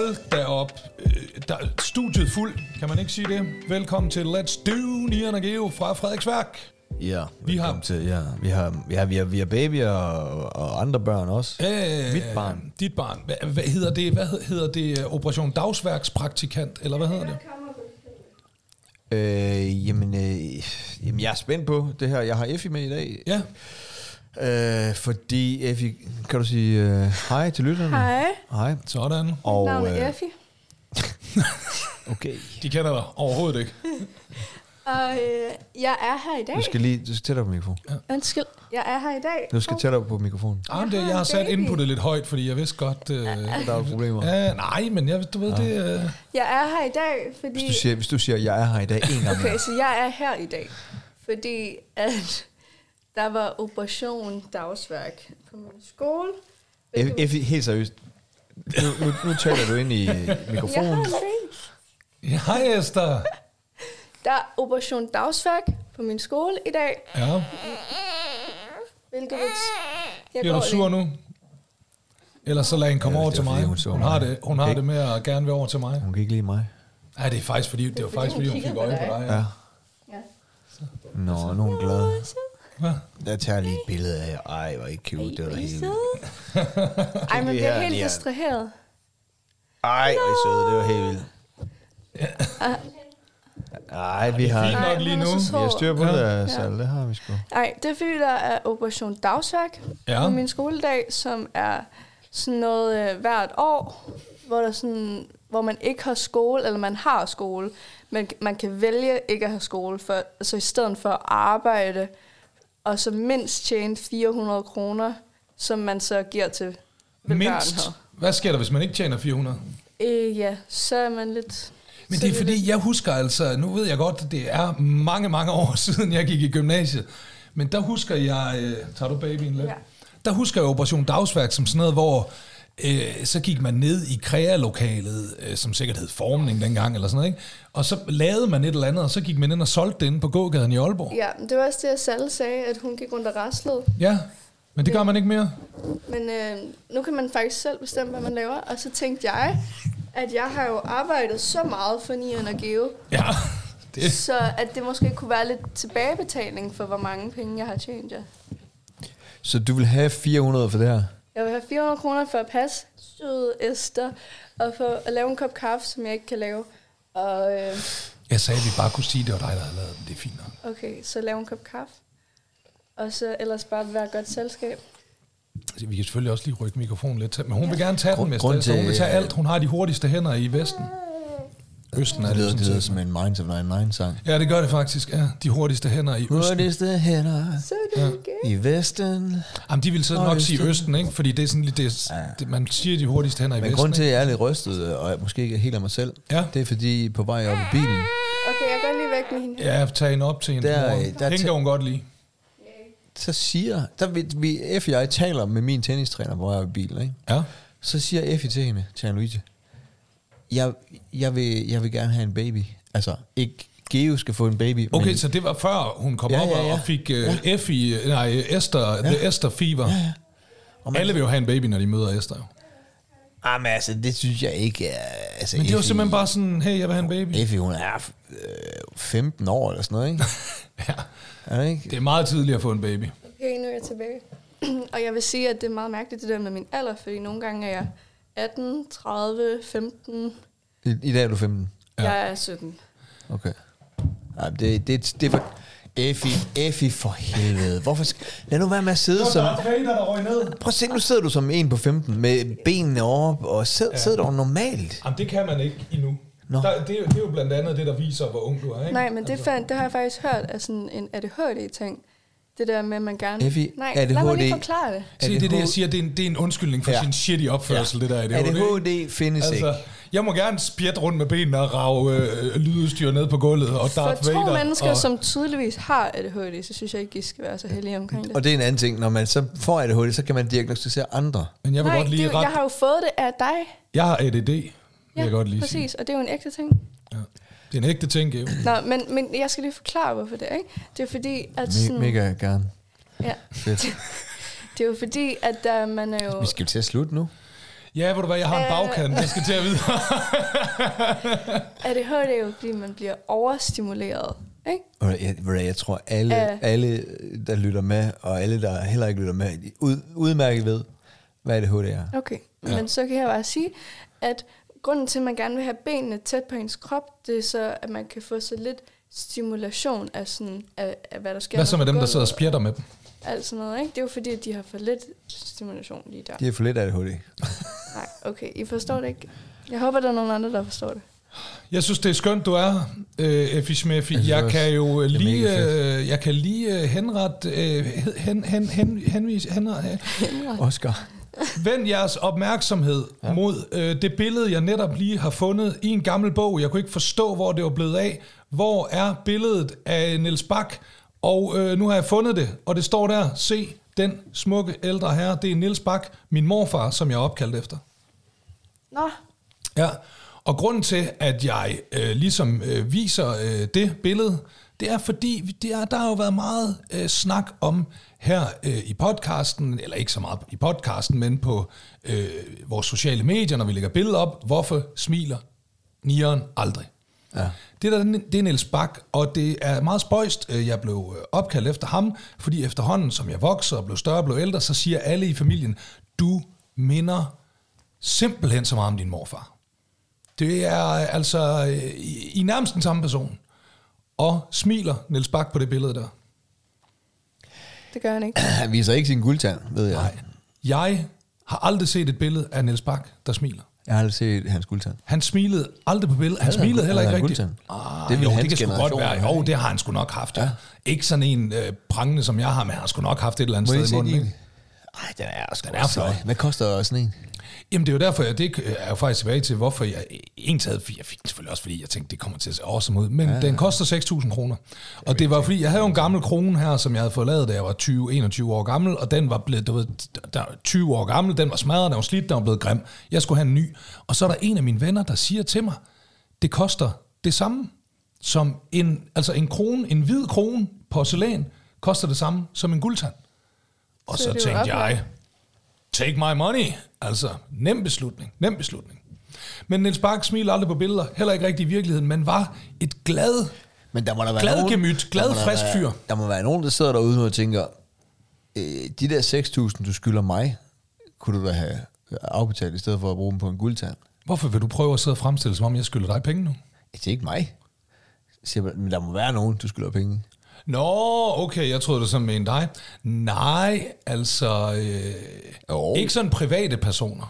Hold da op. Studiet fuld, kan man ikke sige det? Velkommen til Let's Do Nian og Geo fra Frederiksværk. Ja, vi har babyer og andre børn også. Mit barn. Dit barn. Hvad hedder det? Operation Dagsværkspraktikant, eller hvad hedder det? Jamen, jeg er spændt på det her. Jeg har Effie med i dag. Ja. Fordi Effie, kan du sige hej til lytterne? Hej. Sådan. Og mit navn er Effie. Okay. De kender dig overhovedet ikke. Og jeg er her i dag. Du skal tættere på mikrofonen. Ja. Undskyld, jeg er her i dag. Du skal tættere på mikrofonen. Jeg har sat inputtet lidt højt, fordi jeg vidste godt... Der er problemer. Nej, men du ved det... Jeg er her i dag, fordi... Hvis du siger, jeg er her i dag en gang. Okay, så jeg er her i dag, fordi at der var operation dagsværk på min skole. Effie, helt seriøst. Nu taler du ind i mikrofonen. Hej Esther. Der er operation dagsværk på min skole i dag. Ja. Hvilket bliver du sur nu? Ellers så lad hende komme over til mig. Hun har det med at gerne være over til mig. Hun kan ikke lide mig. Nej, det var faktisk fordi hun fik øje på dig. Ja. Nå, nu er hun glad. Hvad? Der tager lige et billede af, hvor ikke cute, det var da helt vildt. Ej, man bliver helt distraheret. Ej, hvor er søde, det var helt vildt. Nej, vi har fint nok lige nu. Vi har styr på det, så det har vi sgu. Nej, det er fordi, der er operation dagsværk på min skoledag, som er sådan noget hvert år, hvor man ikke har skole, eller man har skole, men man kan vælge ikke at have skole, så i stedet for at arbejde, og så mindst tjene 400 kroner, som man så giver til mindst? Hvad sker der, hvis man ikke tjener 400? Ja, så er man lidt... Men det er fordi, jeg husker altså, nu ved jeg godt, at det er mange, mange år siden, jeg gik i gymnasiet, men der husker jeg, tager du babyen lidt? Ja. Der husker jeg Operation Dagsværk som sådan noget, hvor så gik man ned i krealokalet, som sikkert hed Formning dengang, eller sådan noget, ikke? Og så lavede man et eller andet, og så gik man ind og solgte det inde på gågaden i Aalborg. Ja, det var også det, Salle sagde, at hun gik rundt og raslede. Ja, men det gør man ikke mere. Men nu kan man faktisk selv bestemme, hvad man laver, og så tænkte jeg, at jeg har jo arbejdet så meget for Nian og Geo, så at det måske kunne være lidt tilbagebetaling for, hvor mange penge jeg har tjent, ja. Så du vil have 400 for det her? Jeg vil have 400 kroner for at passe søde Esther, og for at lave en kop kaffe, som jeg ikke kan lave. Og, jeg sagde, at vi bare kunne sige, at det var dig, der havde lavet den. Det er fint nok. Okay, så lave en kop kaffe. Og så ellers bare være godt selskab. Vi kan selvfølgelig også lige rykke mikrofonen lidt til, men hun vil gerne tage den med så hun vil tage alt. Hun har de hurtigste hænder i Vesten. Østen er det lyder som en Minds of 99-sang. Ja, det gør det faktisk. Ja, de hurtigste hænder i Østen. Hurtigste hænder i Vesten. Jamen, de vil så nok sige Østen, ikke? Fordi det er sådan lidt, man siger de hurtigste hænder i Vesten. Men grund til, at jeg er lidt rystet, og måske ikke helt af mig selv, det er fordi på vej op i bilen. Okay, jeg går lige væk med hende. Ja, tag hende op til hende. Hende kan hun godt lide. Så siger, Effie og jeg taler med min tennistræner, hvor jeg er i bilen, ikke? Ja. Så siger Effie til hende, til Louise, jeg vil gerne have en baby. Altså, ikke Geo skal få en baby. Okay, så det var før hun kom op og fik Esther fever. Ja. Alle vil jo have en baby, når de møder Esther. Men altså, det synes jeg ikke er... Altså, men det var simpelthen bare sådan, hey, jeg vil have en baby. Effie, hun er 15 år eller sådan noget, ikke? Ja. Det er meget tidligt at få en baby. Okay, nu er jeg tilbage. Og jeg vil sige, at det er meget mærkeligt, det der med min alder, fordi nogle gange er jeg 18, 30, 15. I dag er du 15? Ja. Jeg er 17. Okay. Ej, det er for... Effie for helvede. Hvorfor lad nu være med at sidde som... Prøv at se, nu sidder du som en på 15 med benene op, og sidder du normalt. Jamen, det kan man ikke endnu. Det er jo blandt andet det, der viser, hvor ung du er, ikke? Nej, men det har jeg faktisk hørt af sådan en ADHD-ting. Det der med, at man gerne... Effie, nej, lad mig lige forklare det. Se, det er det, jeg siger. Det er en undskyldning for sin shitty opførsel, det der ADHD. ADHD findes ikke. Jeg må gerne spjætte rundt med benene og rage lydudstyr ned på gulvet og Darth Vader. For 2 mennesker, som tydeligvis har ADHD, så synes jeg ikke, I skal være så heldige omkring det. Og det er en anden ting. Når man så får ADHD, så kan man diagnostisere andre. Men jeg vil godt lige jeg har jo fået det af dig. Jeg har ADD, vil jeg godt lige præcis, sige. Og det er jo en ægte ting. Ja. Det er en ægte ting, Geo. Nå, men jeg skal lige forklare, hvorfor det er, ikke? Det er fordi, at sådan... Mega gerne. Ja. Det er jo fordi, at man er jo... Vi skal til at slutte nu. Ja, ved du hvad, jeg har en bagkant, jeg skal til at vide. ADHD er jo, fordi man bliver overstimuleret, ikke? Jeg tror, alle, der lytter med, og alle, der heller ikke lytter med, udmærket ved, hvad ADHD er. Okay, men så kan jeg bare sige, at grunden til, at man gerne vil have benene tæt på ens krop, det er så, at man kan få så lidt stimulation af, sådan, af hvad der sker. Hvad så med dem, der sidder og spjætter med dem? Alt sådan noget, ikke? Det er jo fordi, at de har for lidt stimulation lige der. De har for lidt ADHD. Nej, okay, I forstår det ikke. Jeg håber, der er nogen andre, der forstår det. Jeg synes, det er skønt, du er, Effie Smeffi. Jeg kan jo lige henrette... Oscar. Vend jeres opmærksomhed mod det billede, jeg netop lige har fundet i en gammel bog. Jeg kunne ikke forstå, hvor det var blevet af. Hvor er billedet af Niels Bak? Og nu har jeg fundet det, og det står der. Se, den smukke ældre herre, det er Niels Bak, min morfar, som jeg er opkaldt efter. Nå. Ja, og grunden til, at jeg viser det billede, det er fordi, der har jo været meget snak om her i podcasten, eller ikke så meget i podcasten, men på vores sociale medier, når vi lægger billeder op, hvorfor smiler Nieren aldrig? Ja. Det er Niels Bak, og det er meget spøjst, jeg blev opkaldt efter ham, fordi efterhånden, som jeg vokser og blev større og blev ældre, så siger alle i familien, du minder simpelthen så meget om din morfar. Det er altså i nærmest den samme person. Og smiler Niels Bak på det billede der. Det gør han ikke. Han viser ikke sin guldtand, ved jeg. Nej. Jeg har aldrig set et billede af Niels Bak, der smiler. Jeg har aldrig set hans guldtand. Han smilede aldrig på billedet. Han smilede heller ikke rigtigt. Det kan sgu godt være. Jo, det har han sgu nok haft. Ja. Ikke sådan en prangende, som jeg har, men han har sgu nok haft et eller andet sted i munden. Ej, den er flot. Hvad koster sådan en? Jamen det er jo derfor, det er jo faktisk tilbage til, hvorfor jeg jeg fik den selvfølgelig også, fordi jeg tænkte, det kommer til at se awesome ud, men den koster 6.000 kroner. Og det var fordi, jeg havde jo en gammel krone her, som jeg havde fået lavet, da jeg var 20-21 år gammel, og den var blevet, 20 år gammel, den var smadret, den var slidt, den var blevet grim. Jeg skulle have en ny. Og så er der en af mine venner, der siger til mig, det koster det samme som en krone, en hvid krone, porcelæn, koster det samme som en guldtand. Og så tænkte jeg, take my money. Altså, nem beslutning. Men Niels Bak smiler aldrig på billeder, heller ikke rigtig i virkeligheden, men var et glad frisk fyr. Der må være nogen, der sidder derude og tænker, de der 6.000, du skylder mig, kunne du da have afbetalt, i stedet for at bruge dem på en guldtand. Hvorfor vil du prøve at sidde og fremstille, som om jeg skylder dig penge nu? Det er ikke mig. Men der må være nogen, du skylder penge. Nå, okay, jeg troede det som med dig. Nej, altså... ikke sådan private personer.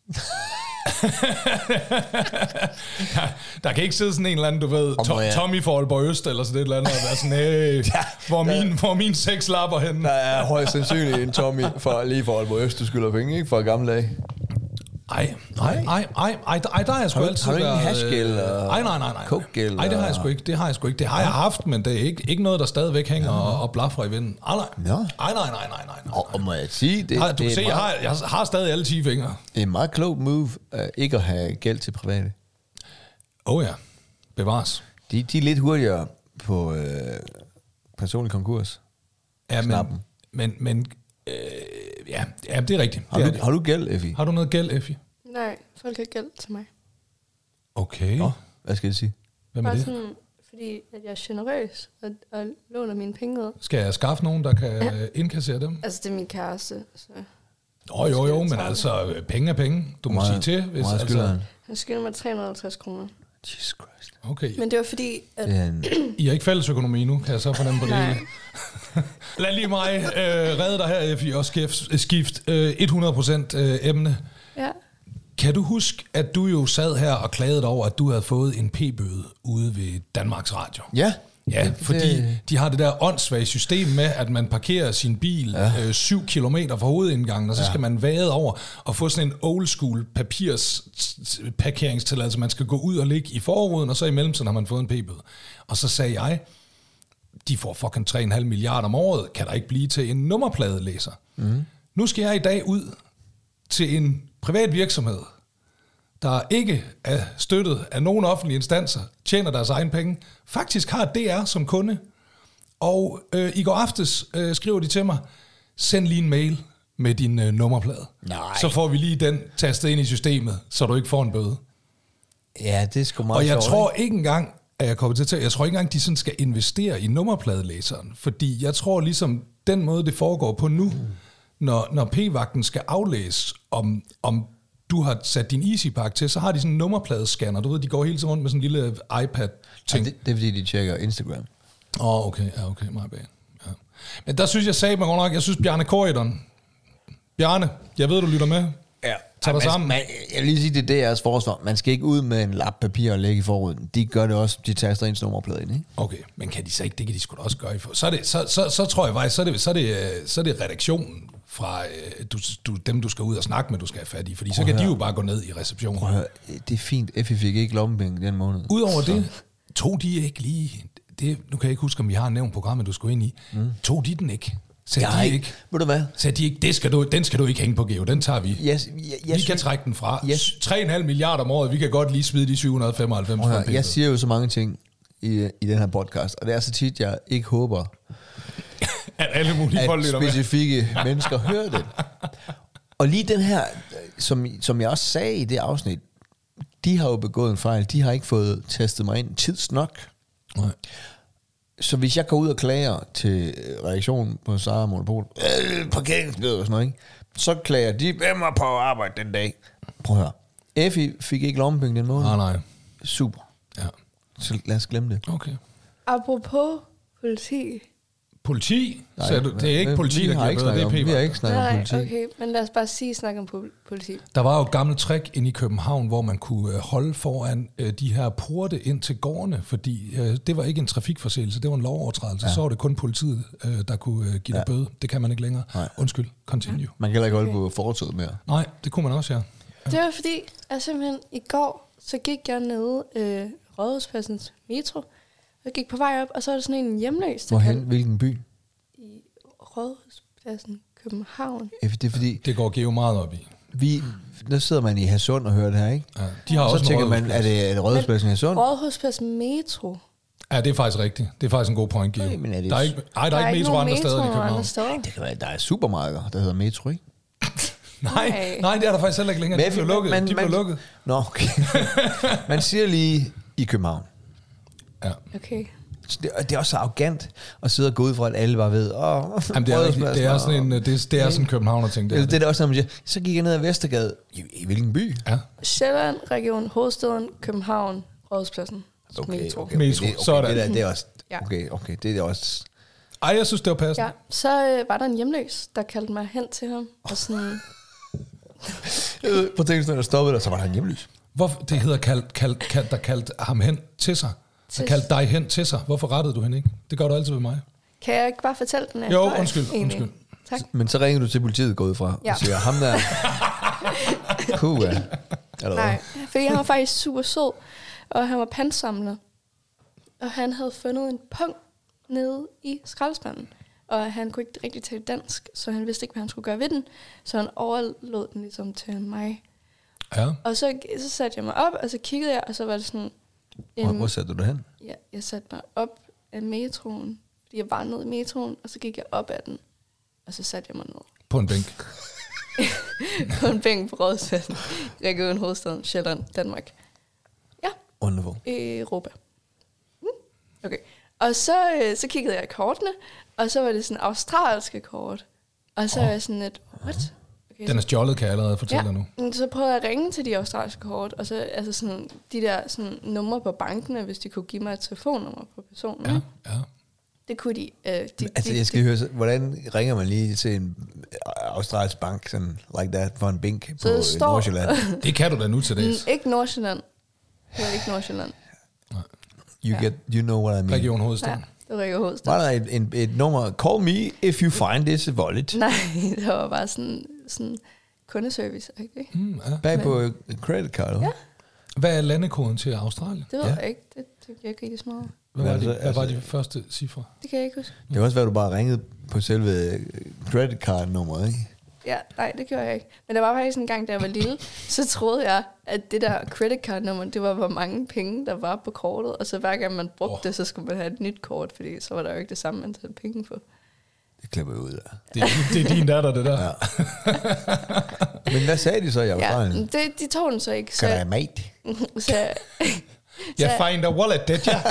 der kan ikke sidde sådan en eller anden, du ved, Tommy for Aalborg Øst, eller sådan et eller andet, og være sådan, hey, hvor min 6 lapper henne. Der er højst sandsynligt en Tommy lige for Aalborg Øst, du skylder penge, ikke? Fra gamle dage. Nej, der har jeg sgu altid været... Har du ikke en hashgæld? Nej. Coke-gæld? Nej, det har jeg sgu ikke. Det har jeg haft, men det er ikke noget, der stadigvæk hænger og blaffer i vinden. Nej. Og må jeg sige... Du kan se, jeg har stadig alle 10 fingre. Det er en meget klog move, ikke at have gæld til private. Ja, bevares. De er lidt hurtigere på personlig konkurs. Ja, men ja, det er rigtigt. Har du gæld, Effie? Har du noget gæld, Effie? Nej, folk har gæld til mig. Okay. Hvad skal jeg sige? Hvad med det? Sådan, fordi at jeg er generøs og låner mine penge ud. Skal jeg skaffe nogen, der kan indkassere dem? Altså, det er min kæreste. Så. Jo, men altså, penge er penge. Du må sige til. Hvis, han skylder mig 350 kroner. Jesus Christ. Okay. Men det var fordi, at... I har ikke fællesøkonomi nu, kan jeg så fornemme på det hele. Lad lige mig redde dig her, Effie, og skift 100% emne. Ja. Kan du huske, at du jo sad her og klagede over, at du havde fået en p-bøde ude ved Danmarks Radio? Ja. Ja, fordi de har det der åndssvage system med, at man parkerer sin bil 7 kilometer fra hovedindgangen, og så skal man vade over og få sådan en old school papirsparkeringstilladelse. Man skal gå ud og ligge i forruden, og så i mellemtiden har man fået en p-bøde. Og så sagde jeg, de får fucking 3,5 milliarder om året, kan der ikke blive til en nummerpladelæser. Nu skal jeg i dag ud til en privat virksomhed, der ikke er støttet af nogen offentlige instanser, tjener deres egen penge, faktisk har DR som kunde. Og i går aftes skriver de til mig, send lige en mail med din nummerplade. Nej. Så får vi lige den tastet ind i systemet, så du ikke får en bøde. Ja, det er sgu meget Og jeg sjovt, tror ikke engang, at jeg kommer til at jeg tror ikke engang, de sådan skal investere i nummerpladelæseren. Fordi jeg tror ligesom, den måde, det foregår på nu, når p-vagten skal aflæse, om du har sat din EasyPack til, så har de sådan en nummerpladescanner. Du ved, de går hele tiden rundt med sådan en lille iPad-ting. Ja, det er fordi, de tjekker Instagram. Okay, my bad. Ja. Men der synes jeg sagde mig godt nok, jeg synes Bjarne Corydon. Bjarne, jeg ved, du lytter med. Ja. Tag dig sammen. Jeg vil lige sige, det er deres forsvar. Man skal ikke ud med en lap papir og lægge i forruden. De gør det også, de taster ens nummerplade ind, ikke? Okay, men kan de så ikke, det kan de sgu da også gøre. Så tror jeg faktisk, så er det redaktionen fra dem, du skal ud og snakke med, du skal have fat i. Fordi så kan de jo bare gå ned i receptionen. Prøv at høre, det er fint. Effie fik ikke lommepenge den måned. Udover det, tog de ikke lige... nu kan jeg ikke huske, om vi har nævnt programmet, du skulle ind i. Tog de den ikke? Sagde de ikke? Ved du hvad? Sagde de ikke, den skal du ikke hænge på, Geo, den tager vi. Vi kan trække den fra. 3,5 milliarder om året, vi kan godt lige smide de 795 for jeg siger jo så mange ting i den her podcast, og det er så tit, jeg ikke håber, at alle mulige folk lytter med. At specifikke mennesker hører det. Og lige den her, som jeg også sagde i det afsnit, de har jo begået en fejl. De har ikke fået testet mig ind tidsnok. Nej. Så hvis jeg går ud og klager til reaktionen på Sara Monopol, parkeringsbøder og sådan noget, ikke? Så klager de, hvem var på arbejde den dag? Prøv at høre. Effie fik ikke lommepenge den måned. Nej. Super. Ja. Så lad os glemme det. Okay. Apropos politi. Politi? Så det er ikke politi, der giver bøder, det er p-vagter. Vi har ikke snakket om politi. Okay, men lad os bare snakke om politi. Der var jo et gammelt trick inde i København, hvor man kunne holde foran de her porte ind til gårdene, fordi det var ikke en trafikforseelse, det var en lovovertrædelse. Ja. Så var det kun politiet, der kunne give dig bøde. Det kan man ikke længere. Nej. Undskyld, continue. Man kan heller ikke holde på fortoget mere. Nej, det kunne man også, ja. Det var fordi, at simpelthen i går, så gik jeg nede Rådhuspladsens metro. Jeg gik på vej op, og så var der sådan en hjemløs. Hvorhen? Hvilken by? I Rådhuspladsen, København. Det er fordi... Det går Geo meget op i. Der sidder man i Hadsund og hører det her, ikke? Ja, de har også så tænker man, er det Rådhuspladsen i Hadsund? Rådhuspladsen metro. Ja, det er faktisk rigtigt. Det er faktisk en god point, Geo. Nej, der er ikke metro andre steder i København. Det kan være, der er supermarkeder, der hedder Metro, ikke? Nej, det er der faktisk heller ikke længere. De blev lukket. De blev lukket. Nå, okay. Man siger lige i København. Ja. Okay. Det er også så arrogant at sidde og gå ud fra, at alle bare ved, jamen, det er sådan en københavner-ting. Det er da også, når man siger, så gik jeg ned ad Vestergade. I hvilken by? Ja. Sjælland, Region Hovedstaden, København, Rådhuspladsen. Metro. Sådan. Det er også... Okay, det er også... Ej, jeg synes, det var passende. Ja, så var der en hjemløs, der kaldte mig hen til ham, og sådan... På tænkelsen, der stoppede der, så var der en hjemløs. Hvorfor det hedder der kaldte ham hen til sig? Der kaldte dig hen til sig. Hvorfor rettede du hende ikke? Det gør du altid ved mig. Kan jeg ikke bare fortælle den? Jo, undskyld. Tak. Men så ringer du til politiet gået fra, og siger, ham der... Nej, for han var faktisk super sød, og han var pantsamler. Og han havde fundet en pung nede i skraldespanden. Og han kunne ikke rigtig tale dansk, så han vidste ikke, hvad han skulle gøre ved den. Så han overlod den ligesom til mig. Ja. Og så satte jeg mig op, og så kiggede jeg, og så var det sådan... Hvor satte du dig hen? Ja, jeg satte mig op af metroen, fordi jeg var nede i metroen, og så gik jeg op ad den, og så satte jeg mig ned. På en bænk? På en bænk på Rådhuspladsen, Region Hovedstaden, Sjælland, Danmark. Ja. Wonderful. Europa. Okay. Og så kiggede jeg i kortene, og så var det sådan australske kort. Og så var jeg sådan lidt, what? Okay, den er stjålet, kan jeg allerede fortælle dig nu. Så prøvede jeg at ringe til de australske kort, og så altså sådan, de der sådan, numre på bankene, hvis de kunne give mig et telefonnummer på personen. Ja. Det kunne de. Jeg skal høre, hvordan ringer man lige til en australsk bank, sådan like that, for en bænk på Nordsjælland? Det kan du da nu til det. Ikke Nordsjælland. Det var ikke Nordsjælland. You know what I mean. Region Hovedstaden. Ja, det var Region Hovedstaden. Var der et nummer, call me if you find this wallet? Nej, det var bare sådan kundeservice. Okay? Bag på credit card? Ja. Hvad er landekoden til Australien? Det ved jeg ikke. Det kan jeg ikke rigtig smart. Hvad var de første cifre? Det kan jeg ikke huske. Det kan også være, at du bare ringede på selve credit card nummeret, ikke? Ja, nej, det gjorde jeg ikke. Men der var faktisk en gang, da jeg var lille, så troede jeg, at det der credit card nummer, det var, hvor mange penge, der var på kortet. Og så hver gang man brugte det, så skulle man have et nyt kort, fordi så var der jo ikke det samme antal penge på. Det klipper ud af. Det er din datter, det der. Ja. Men hvad sagde de så i Australien? Ja, de tog den så ikke. Kan der mate? Jeg find a wallet, det ja.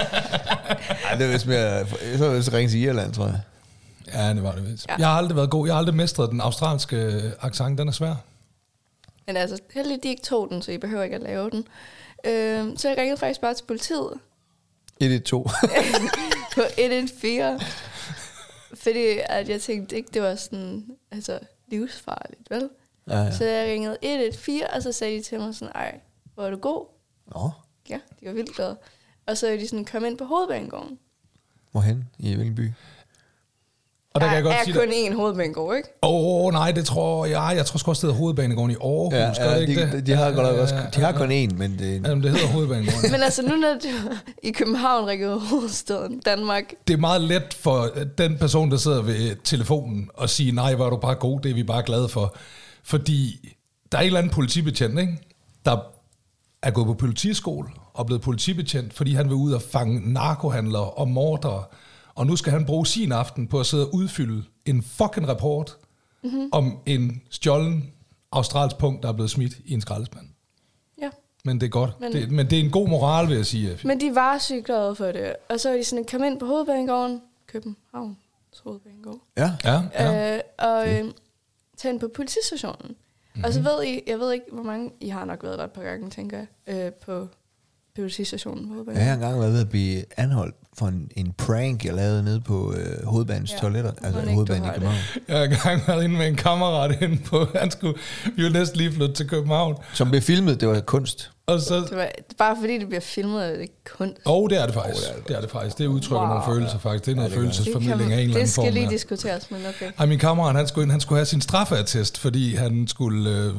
Ej, det er vist mere... Så er det ringe til Irland, tror jeg. Ja, det var det vist. Ja. Jeg har aldrig været god. Jeg har aldrig mestret den australske accent. Den er svær. Men altså, heldigvis de ikke tog den, så I behøver ikke at lave den. Så jeg ringede faktisk bare til politiet. 112. På 114. Fordi at jeg tænkte ikke, det var sådan, altså, livsfarligt, vel? Ja. Så jeg ringede 114, og så sagde de til mig sådan, ej, hvor er du god? Nå. Ja, de var vildt glade. Og så er de sådan, kom ind på Hovedbanegården. Hvorhen? I hvilken by? Og der kan jeg godt sige, kun én Hovedbanegård, ikke? Nej, det tror jeg. Jeg tror sgu også, det hedder Hovedbanegården i Aarhus. Ja, det ikke det? De har godt også. De har kun én, men det... Jamen, det hedder Hovedbanegården. Men altså, nu når det i København, Region Hovedstaden, Danmark... Det er meget let for den person, der sidder ved telefonen og siger, nej, hvor er du bare god, det er vi bare glade for. Fordi der er en eller anden politibetjent, ikke? Der er gået på politiskole og blevet politibetjent, fordi han vil ud og fange narkohandlere og mordere. Og nu skal han bruge sin aften på at sidde og udfylde en fucking rapport om en stjålen australsk punkt, der er blevet smidt i en skraldespand. Ja. Men det er godt. Men det er en god moral, vil jeg sige. Men de var sygt glade for det. Og så er de sådan, kom ind på Hovedbanegården, København, Hovedbanegård. Ja. Og tage ind på politistationen. Og så ved I, jeg ved ikke, hvor mange, I har nok været der et par gange, tænker jeg, på politistationen. Jeg har engang været ved at blive anholdt for en prank, jeg lavede nede på hovedbanens toiletter, altså hovedbanen i København. Jeg har engang været inde med en kammerat inde på, vi var næsten lige flyttet til København. Som blev filmet, det var kunst. Og så, det var bare fordi det bliver filmet, er det ikke kunst? Det er det faktisk. Det er det faktisk. Det udtrykker nogle følelser faktisk. Det er noget følelsesformidling af en eller anden form. Det skal lige diskuteres, men okay. Ej, min kammerat, han skulle have sin straffeattest, fordi han skulle,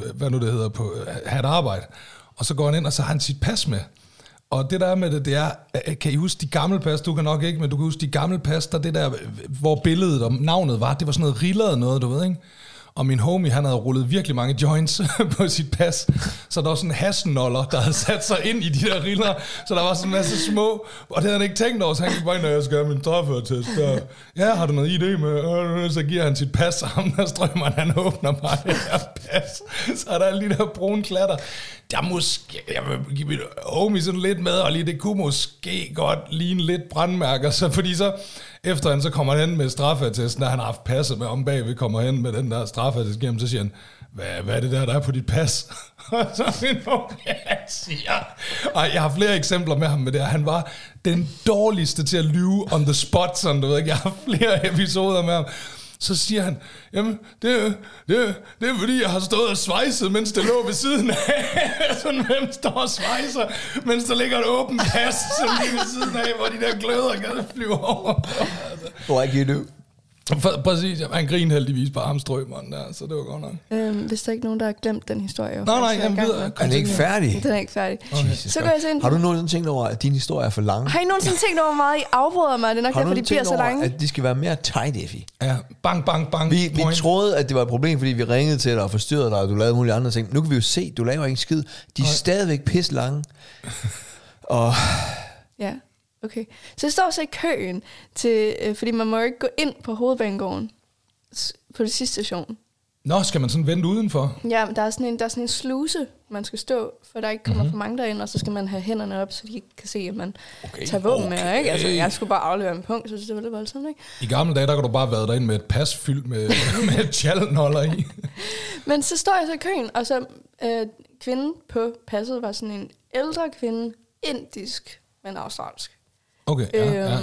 have et arbejde. Og så går han ind, og så har han sit pas med. Og det der med det er, kan I huske de gamle pas? Du kan nok ikke, men du kan huske de gamle pas, der det der, hvor billedet og navnet var, det var sådan noget rilleret noget, du ved, ikke? Og min homie, han havde rullet virkelig mange joints på sit pas, så der var sådan en hashnoller, der havde sat sig ind i de der riller, så der var sådan en masse små, og det havde han ikke tænkt over, så han gik bare ind, når jeg skal have min straffeattest. Ja, har du noget ID med? Så giver han sit pas, og ham der strømmer, han åbner bare det her pas, så er der alle de der brune klatter. Der måske, jeg vil give mit homie sådan lidt med, og lige det kunne måske godt ligne lidt brandmærker, så fordi så efter han så kommer hen med straffeattesten, når han har haft passet med om bagved, kommer hen med den der straffeattest gennem, så siger han, hvad er det der er på dit pas? Og så min homie siger, og jeg har flere eksempler med ham med det, han var den dårligste til at lyve on the spot, sådan du ved ikke, jeg har flere episoder med ham. Så siger han, jamen, det er fordi, jeg har stået og svejset, mens det lå ved siden af. Sådan, hvem står og svejser, mens der ligger et åbent pas, sådan lige ved siden af, hvor de der gløder kan flyve over. Like you do. Præcis, han griner heldigvis bare armstrømmeren der, så det var godt nok. Hvis der ikke nogen, der har glemt den historie. Nej, jeg ved. Den er ikke færdig. Den er ikke færdig. Okay. Så går jeg har du nogensinde tænkt over, at din historie er for lang? Har I nogensinde tænkt over, hvor meget I afbryder mig? Det er nok derfor, de bliver så lange. At de skal være mere tight, Effie? Ja, bang, bang, bang. Vi troede, at det var et problem, fordi vi ringede til dig og forstyrrede dig, og du lavede mulige andre ting. Nu kan vi jo se, du laver ikke skid. De er stadigvæk pisse lange. Og... Ja. Okay, så jeg står så i køen, fordi man må jo ikke gå ind på Hovedbanegården på det sidste station. Nå, skal man sådan vente udenfor? Ja, der er sådan en sluse, man skal stå, for der ikke kommer for mange derind, og så skal man have hænderne op, så de ikke kan se, at man tager våben med. Ikke? Altså, jeg skulle bare aflevere en punkt, så det var lidt voldsomt, ikke? I gamle dage, der kan du bare være derinde med et pas fyldt med et tjallenholder i. Men så står jeg så i køen, og så kvinden på passet var sådan en ældre kvinde, indisk, men australsk. Okay, ja.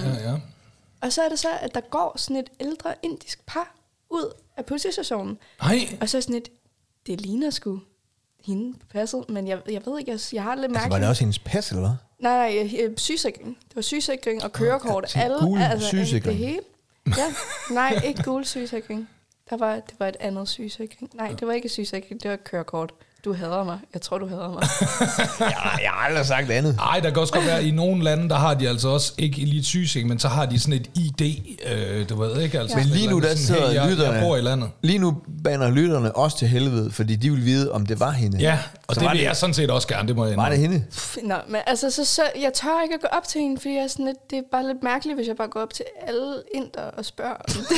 Og så er det så, at der går sådan et ældre indisk par ud af politistationen. Nej. Og så er sådan det ligner sgu hende på passet, men jeg ved ikke, jeg har lidt mærke. Altså, var det også hendes pas, eller hvad? Nej, sygesikring. Det var sygesikring og kørekort. Gul sygesikring? Det hele. Ja, ikke gul sygesikring. Det var et andet sygesikring. Nej, det var ikke sygesikring, det var kørekort. Du hader mig. Jeg tror, du hader mig. Jeg har aldrig sagt andet. Nej, der kan også godt være, i nogle lande, der har de altså også, ikke elite sygeseng, men så har de sådan et ID, du ved ikke? Altså, men lige nu, der sidder lytterne, jeg bor i landet. Lige nu bander lytterne også til helvede, fordi de vil vide, om det var hende. Ja, og så det vil jeg sådan set også gerne, det må jeg Var det hende? Nå, men altså, så jeg tør ikke at gå op til hende, fordi jeg er sådan lidt, det er bare lidt mærkeligt, hvis jeg bare går op til alle inder og spørger om det.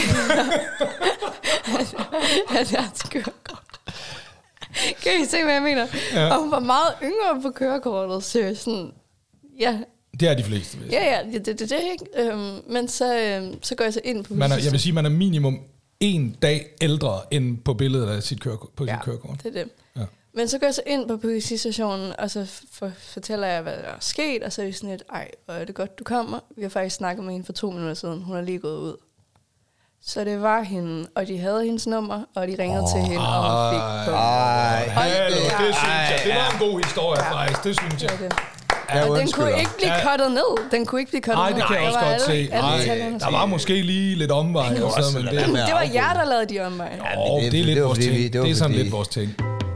at jeg har kørekort. Kan I se, hvad jeg mener? Ja. Og hun var meget yngre på kørekortet, så sådan, ja. Det er de fleste. Ja, det er ikke. Men så går jeg så ind på jeg vil sige, man er minimum 1 dag ældre end på billedet af sit kørekort. Det er det. Ja. Men så går jeg så ind på politistationen, og så fortæller jeg, hvad der er sket, og så er det sådan lidt, hvor er det godt, du kommer. Vi har faktisk snakket med hende for 2 minutter siden. Hun er lige gået ud. Så det var hende, og de havde hendes nummer, og de ringede til hende, og hun fik på. Det synes jeg. Det var en god historie, faktisk. Det synes jeg. Og den kunne ikke blive cuttet ned. Den kunne ikke blive cuttet ned. Nej, det kan jeg også godt se. Der var måske lige lidt omvej. Det var jer, der lavede de omveje. Det er lidt vores ting. Det er sådan lidt vores ting.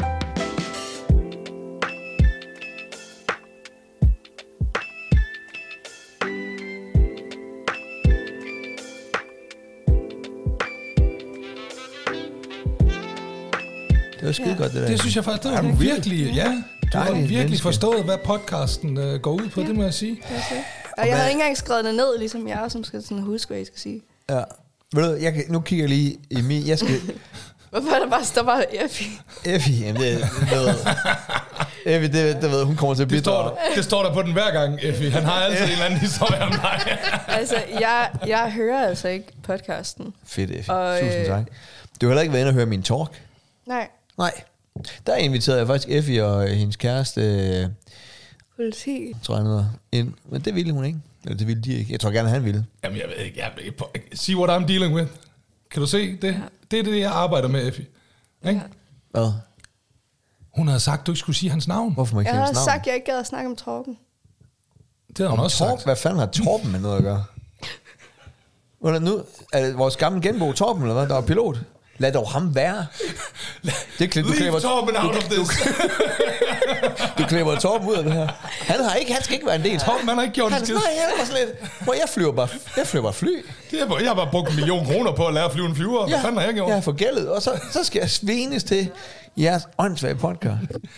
Det var skide godt, det der. Det synes jeg faktisk, det var virkelig, du har virkelig forstået, hvad podcasten går ud på, det må jeg sige. Og jeg havde ikke engang skrevet det ned, ligesom jeg, som skal sådan huske, hvad jeg skal sige. Ja. Ved du, nu kigger jeg lige i min, jeg skal... Hvorfor er der bare, står bare Effie? Effie, jamen det Effie, det ved hun kommer til at bidrage. Det står der på den hver gang, Effie. Han har altid en eller anden historie om dig. Altså, jeg hører altså ikke podcasten. Fedt, Effie. Og, tusind tak. Du har heller ikke været inde og høre min talk? Nej. Der inviterede jeg faktisk Effie og hendes kæreste... Politi. Tror jeg noget ind. Men det ville hun ikke. Eller det ville de ikke. Jeg tror gerne, han ville. Jamen, jeg ved ikke. See what I'm dealing with. Kan du se det? Ja. Det er det, jeg arbejder med, Effie. Ikke? Ja. Hvad? Hun havde sagt, du ikke skulle sige hans navn. Hvorfor må jeg ikke sige hans navn? Jeg havde sagt, at jeg ikke gad at snakke om Torben. Det havde hun også sagt. Hvad fanden har Torben med noget at gøre? Nu er det vores gamle genbo Torben, eller hvad? Der var pilot. Lad dog ham være. Det Leave Torben out of this. Du klipper Torben ud af det her. Han skal ikke være en del. Torben, han har ikke gjort det skid. Nej, han var sådan lidt. Hvor jeg flyver bare fly. Jeg har bare brugt 1 million kroner på at lære at flyve en flyver. Hvad fanden har jeg gjort? Jeg er forgældet, og så skal jeg svines til jeres åndssvage podcast.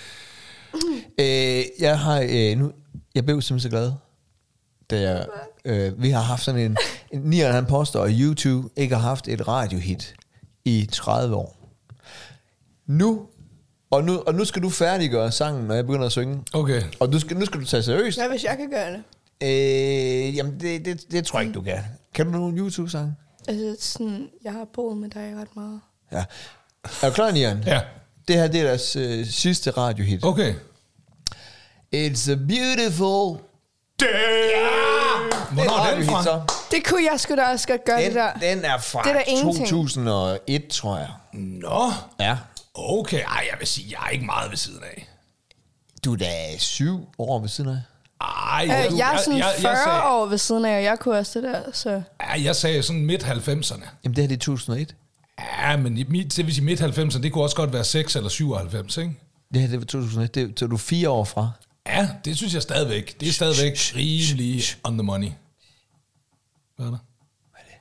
Jeg blev simpelthen så glad, da vi har haft sådan en Nian, han påstår, at YouTube ikke har haft et radiohit i 30 år. Nu skal du færdiggøre sangen, når jeg begynder at synge. Okay. Og nu skal du tage seriøst. Hvad hvis jeg kan gøre det? Jamen, det tror jeg ikke, du kan. Kan du nogle YouTube-sange? Altså, sådan, jeg har boet med dig ret meget. Ja. Er du klar, Nian? Ja. Det her, det er deres sidste radiohit. Okay. It's a beautiful day. Hvornår er den fra? Det kunne jeg sgu da også godt gøre, det der. Den er fra 2001, tror jeg. Nå. Ja. Okay, jeg vil sige, jeg er ikke meget ved siden af. Du er da 7 år ved siden af. Jeg er sådan 40 år ved siden af, og jeg kunne også det der, så... Ja, jeg sagde sådan midt-90'erne. Jamen, det her det er 2001. Ja, men det vil sige midt-90'erne, det kunne også godt være 6 eller 97, ikke? Det her det var 2001, så er du 4 år fra. Ja, det synes jeg stadigvæk. Det er stadigvæk rimelig on the money. Hvad er der? Hvad er det?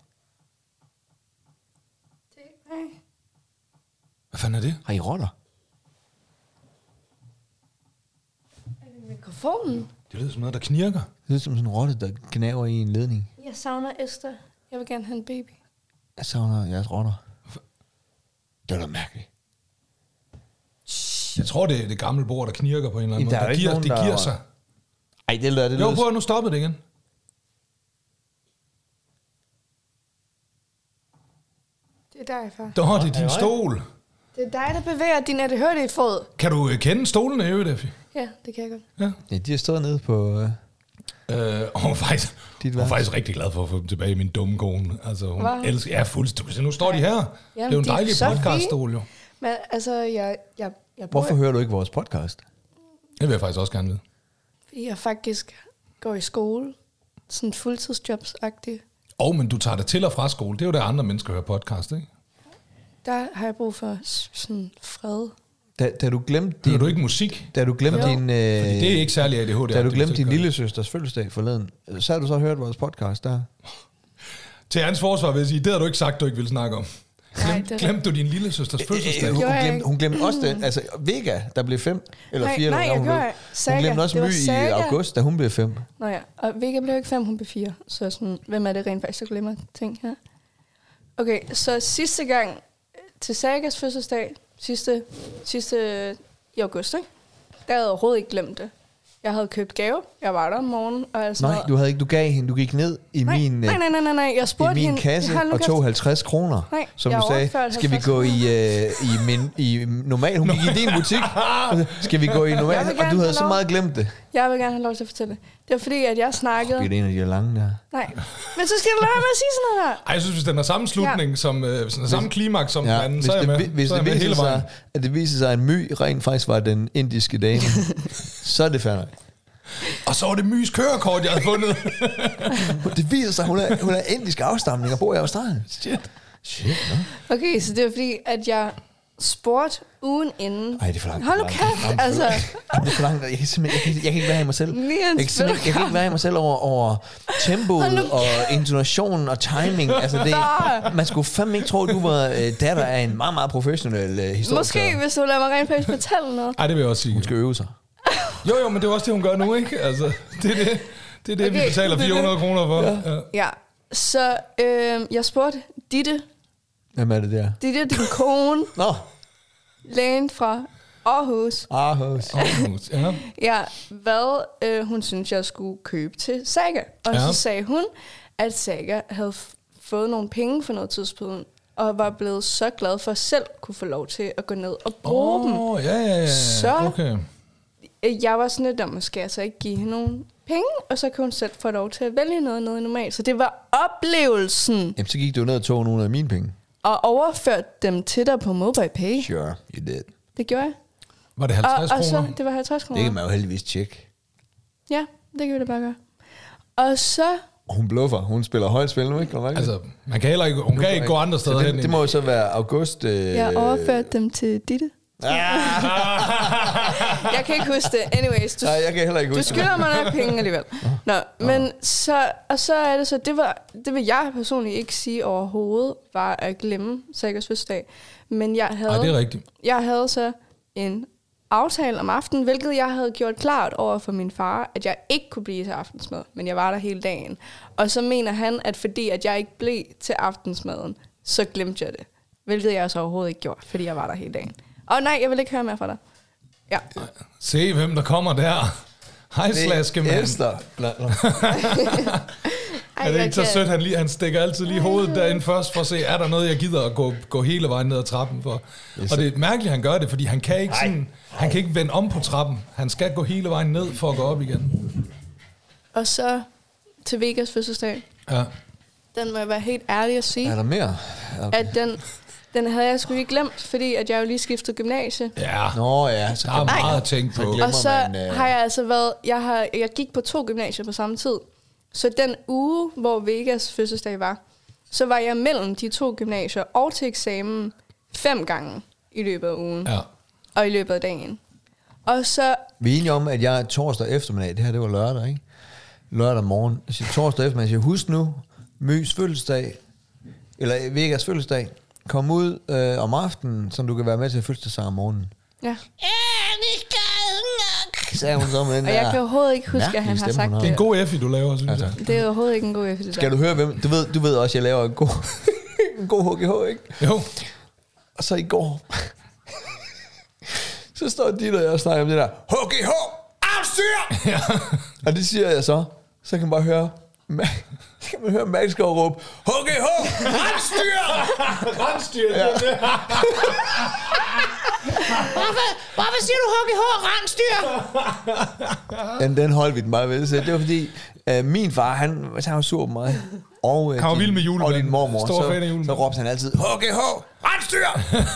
Hvad fanden er det? Har I rotter? Er det mikrofonen? Det lyder som noget, der knirker. Det lyder som sådan en rotte, der gnaver i en ledning. Jeg savner Esther. Jeg vil gerne have en baby. Jeg savner jeres rotter. Det er da mærkeligt. Jeg tror, det er det gamle bord, der knirker på en eller anden måde. Det giver sig. Ej, det lyder... Jo, prøv at nu stoppe det igen. Det er dig, far. Det er din stol. Det er dig, der bevæger din ADHD-fod. Kan du kende stolene i øvrigt, Effie? Ja, det kan jeg godt. Ja, de har stået nede på... Hun var faktisk rigtig glad for at få dem tilbage, min dumme kone. Altså, hun elsker... Ja, fuldstændig. Nu står de her. Jamen, det er jo en dejlig podcaststol, jo. Men altså, jeg Hvorfor hører du ikke vores podcast? Det vil jeg faktisk også gerne vide. Fordi jeg faktisk går i skole. Sådan fuldtidsjobs-agtigt. Men du tager det til og fra skole. Det er jo der andre mennesker hører podcast, ikke? Der har jeg brug for sådan fred. Da du glemte din... Hører du ikke musik? Da du glemte din... Fordi det er ikke særlig ADHD. Da du glemte din lillesøsters fødselsdag forleden, så har du så hørt vores podcast der. Til hans forsvar vil jeg sige, det har du ikke sagt, du ikke ville snakke om. Glemte du din lillesøsters fødselsdag? Hun glemte også den. Altså Vega, der blev 5 eller 4. Nej, jeg gjorde hun glemte også My i august, da hun blev 5. Nå ja, og Vega blev ikke 5, hun blev 4. Så sådan, hvem er det rent faktisk, der glemmer ting her? Okay, så sidste gang til Sagas fødselsdag, sidste i august, ikke? Der havde jeg overhovedet ikke glemt det. Jeg havde købt gave, jeg var der om morgenen. Og altså nej, du havde ikke, du gav hende, du gik ned i nej, jeg spurgte hende, kasse og tog 50 kroner, nej, som du sagde, skal vi gå i normal, hun gik i din butik, skal vi gå i normal, og du havde så meget glemt det. Jeg vil gerne have lov til at fortælle. Det var fordi, at jeg snakkede... Det er en af de lange der. Nej, men så skal du lade med at sige sådan noget her. Ej, jeg synes, hvis den er samme slutning, som samme klimaks som den anden, så er jeg med. Hvis det viser sig, at det viser sig, at My rent faktisk var den indiske dame, så er det færdigt. Og så var det Mys kørekort, jeg havde fundet. Det viser sig, at hun er indisk afstamning og bor i Australien. Shit, no? Okay, så det var fordi, at jeg spurgte ugen inden. Ej, det er for langt. Hold nu kæft, altså. Det er for langt. Jeg kan ikke være i mig selv. Jeg kan ikke være i mig selv over tempoet og intonationen og timing. Altså man skulle fandme ikke tro, at du var datter af en meget, meget professionel historiker. Måske, hvis du lader mig rent faktisk fortælle noget. Ej, det vil jeg også sige. Hun skal øve sig. Jo, men det er også det, hun gør nu, ikke? Altså, det er det, okay, vi betaler 400 kroner for. Ja. Så jeg spurgte Ditte. Hvem er det der? Ditte, din kone. Nå. Lægen fra Aarhus. Aarhus, ja. Ja, hvad hun synes, jeg skulle købe til Saga. Og så sagde hun, at Saga havde fået nogle penge for noget tidspunkt, og var blevet så glad for at selv kunne få lov til at gå ned og bruge dem. Ja. Så okay. Jeg var sådan lidt, at måske altså ikke give hende nogle penge, og så kunne hun selv få lov til at vælge noget normalt. Så det var oplevelsen. Jamen, så gik du ned og tog nogle af mine penge. Og overførte dem til dig på MobilePay. Sure, you did. Det gjorde jeg. Var det 50 kroner? Og så, det var 50 kroner. Det kan man jo heldigvis tjekke. Ja, det kan vi da bare gøre. Og så... Hun bluffer. Hun spiller højt spil nu, ikke? Altså, man kan heller ikke, hun kan ikke gå andre steder hen. Det må jo så være august. Jeg overførte dem til Ditte. Jeg kan ikke huske det. Anyways, nej, jeg kan heller ikke huske det. Du skylder mig noget penge alligevel. Nå, men så er det så, det vil jeg personligt ikke sige overhovedet, var at glemme Sagas fødselsdag. Men jeg havde, det er rigtigt. Jeg havde så en aftale om aftenen, hvilket jeg havde gjort klart over for min far, at jeg ikke kunne blive til aftensmad, men jeg var der hele dagen. Og så mener han, at fordi at jeg ikke blev til aftensmaden, så glemte jeg det. Hvilket jeg så overhovedet ikke gjorde, fordi jeg var der hele dagen. Og nej, jeg vil ikke høre mere fra dig. Ja. Se, hvem der kommer der. Hej, slaskemand. Esther. Er det ikke så sødt, han stikker altid lige hovedet derinde først, for at se, er der noget, jeg gider at gå hele vejen ned ad trappen for. Og det er mærkeligt, han gør det, fordi han kan ikke han kan ikke vende om på trappen. Han skal gå hele vejen ned for at gå op igen. Og så til Vegas fødselsdag. Ja. Den må jeg være helt ærlig at sige. Er der mere? Okay. At den havde jeg sgu ikke glemt, fordi at jeg jo lige skiftede gymnasie. Ja. Nå ja. Så der er meget at tænke på. Og så har jeg altså været... Jeg gik på 2 gymnasier på samme tid. Så den uge, hvor Vegas fødselsdag var, så var jeg mellem de 2 gymnasier og til eksamen 5 gange i løbet af ugen. Ja. Og i løbet af dagen. Og så... Vi er enige om, at jeg torsdag eftermiddag, det her det var lørdag, ikke? Lørdag morgen. Jeg torsdag eftermiddag, jeg husk nu, Mys fødselsdag, eller Vegas fødselsdag, kom ud om aftenen, så du kan være med til fødselsdag om morgenen. Ja. Sagde hun så med den og jeg kan overhovedet ikke huske, at han har sagt det. Det er en god effi, du laver, synes jeg. Det er overhovedet ikke en god effi. Skal du høre, hvem? Du ved også, at jeg laver en god HGH, ikke? Jo. Og så i går, så står de der og snakker om det der, HGH, afstyr! Ja. Og det siger jeg så kan man bare høre, Max gå og råbe, HGH, rensdyr! Rensdyr, ja. Hvorfor siger du HGH, rensdyr? Den holdt vi den bare ved. Så det var fordi, min far, han var sur på mig. Og, han var vild med julemanden. Og din mormor. Så råbte han altid, HGH, rensdyr!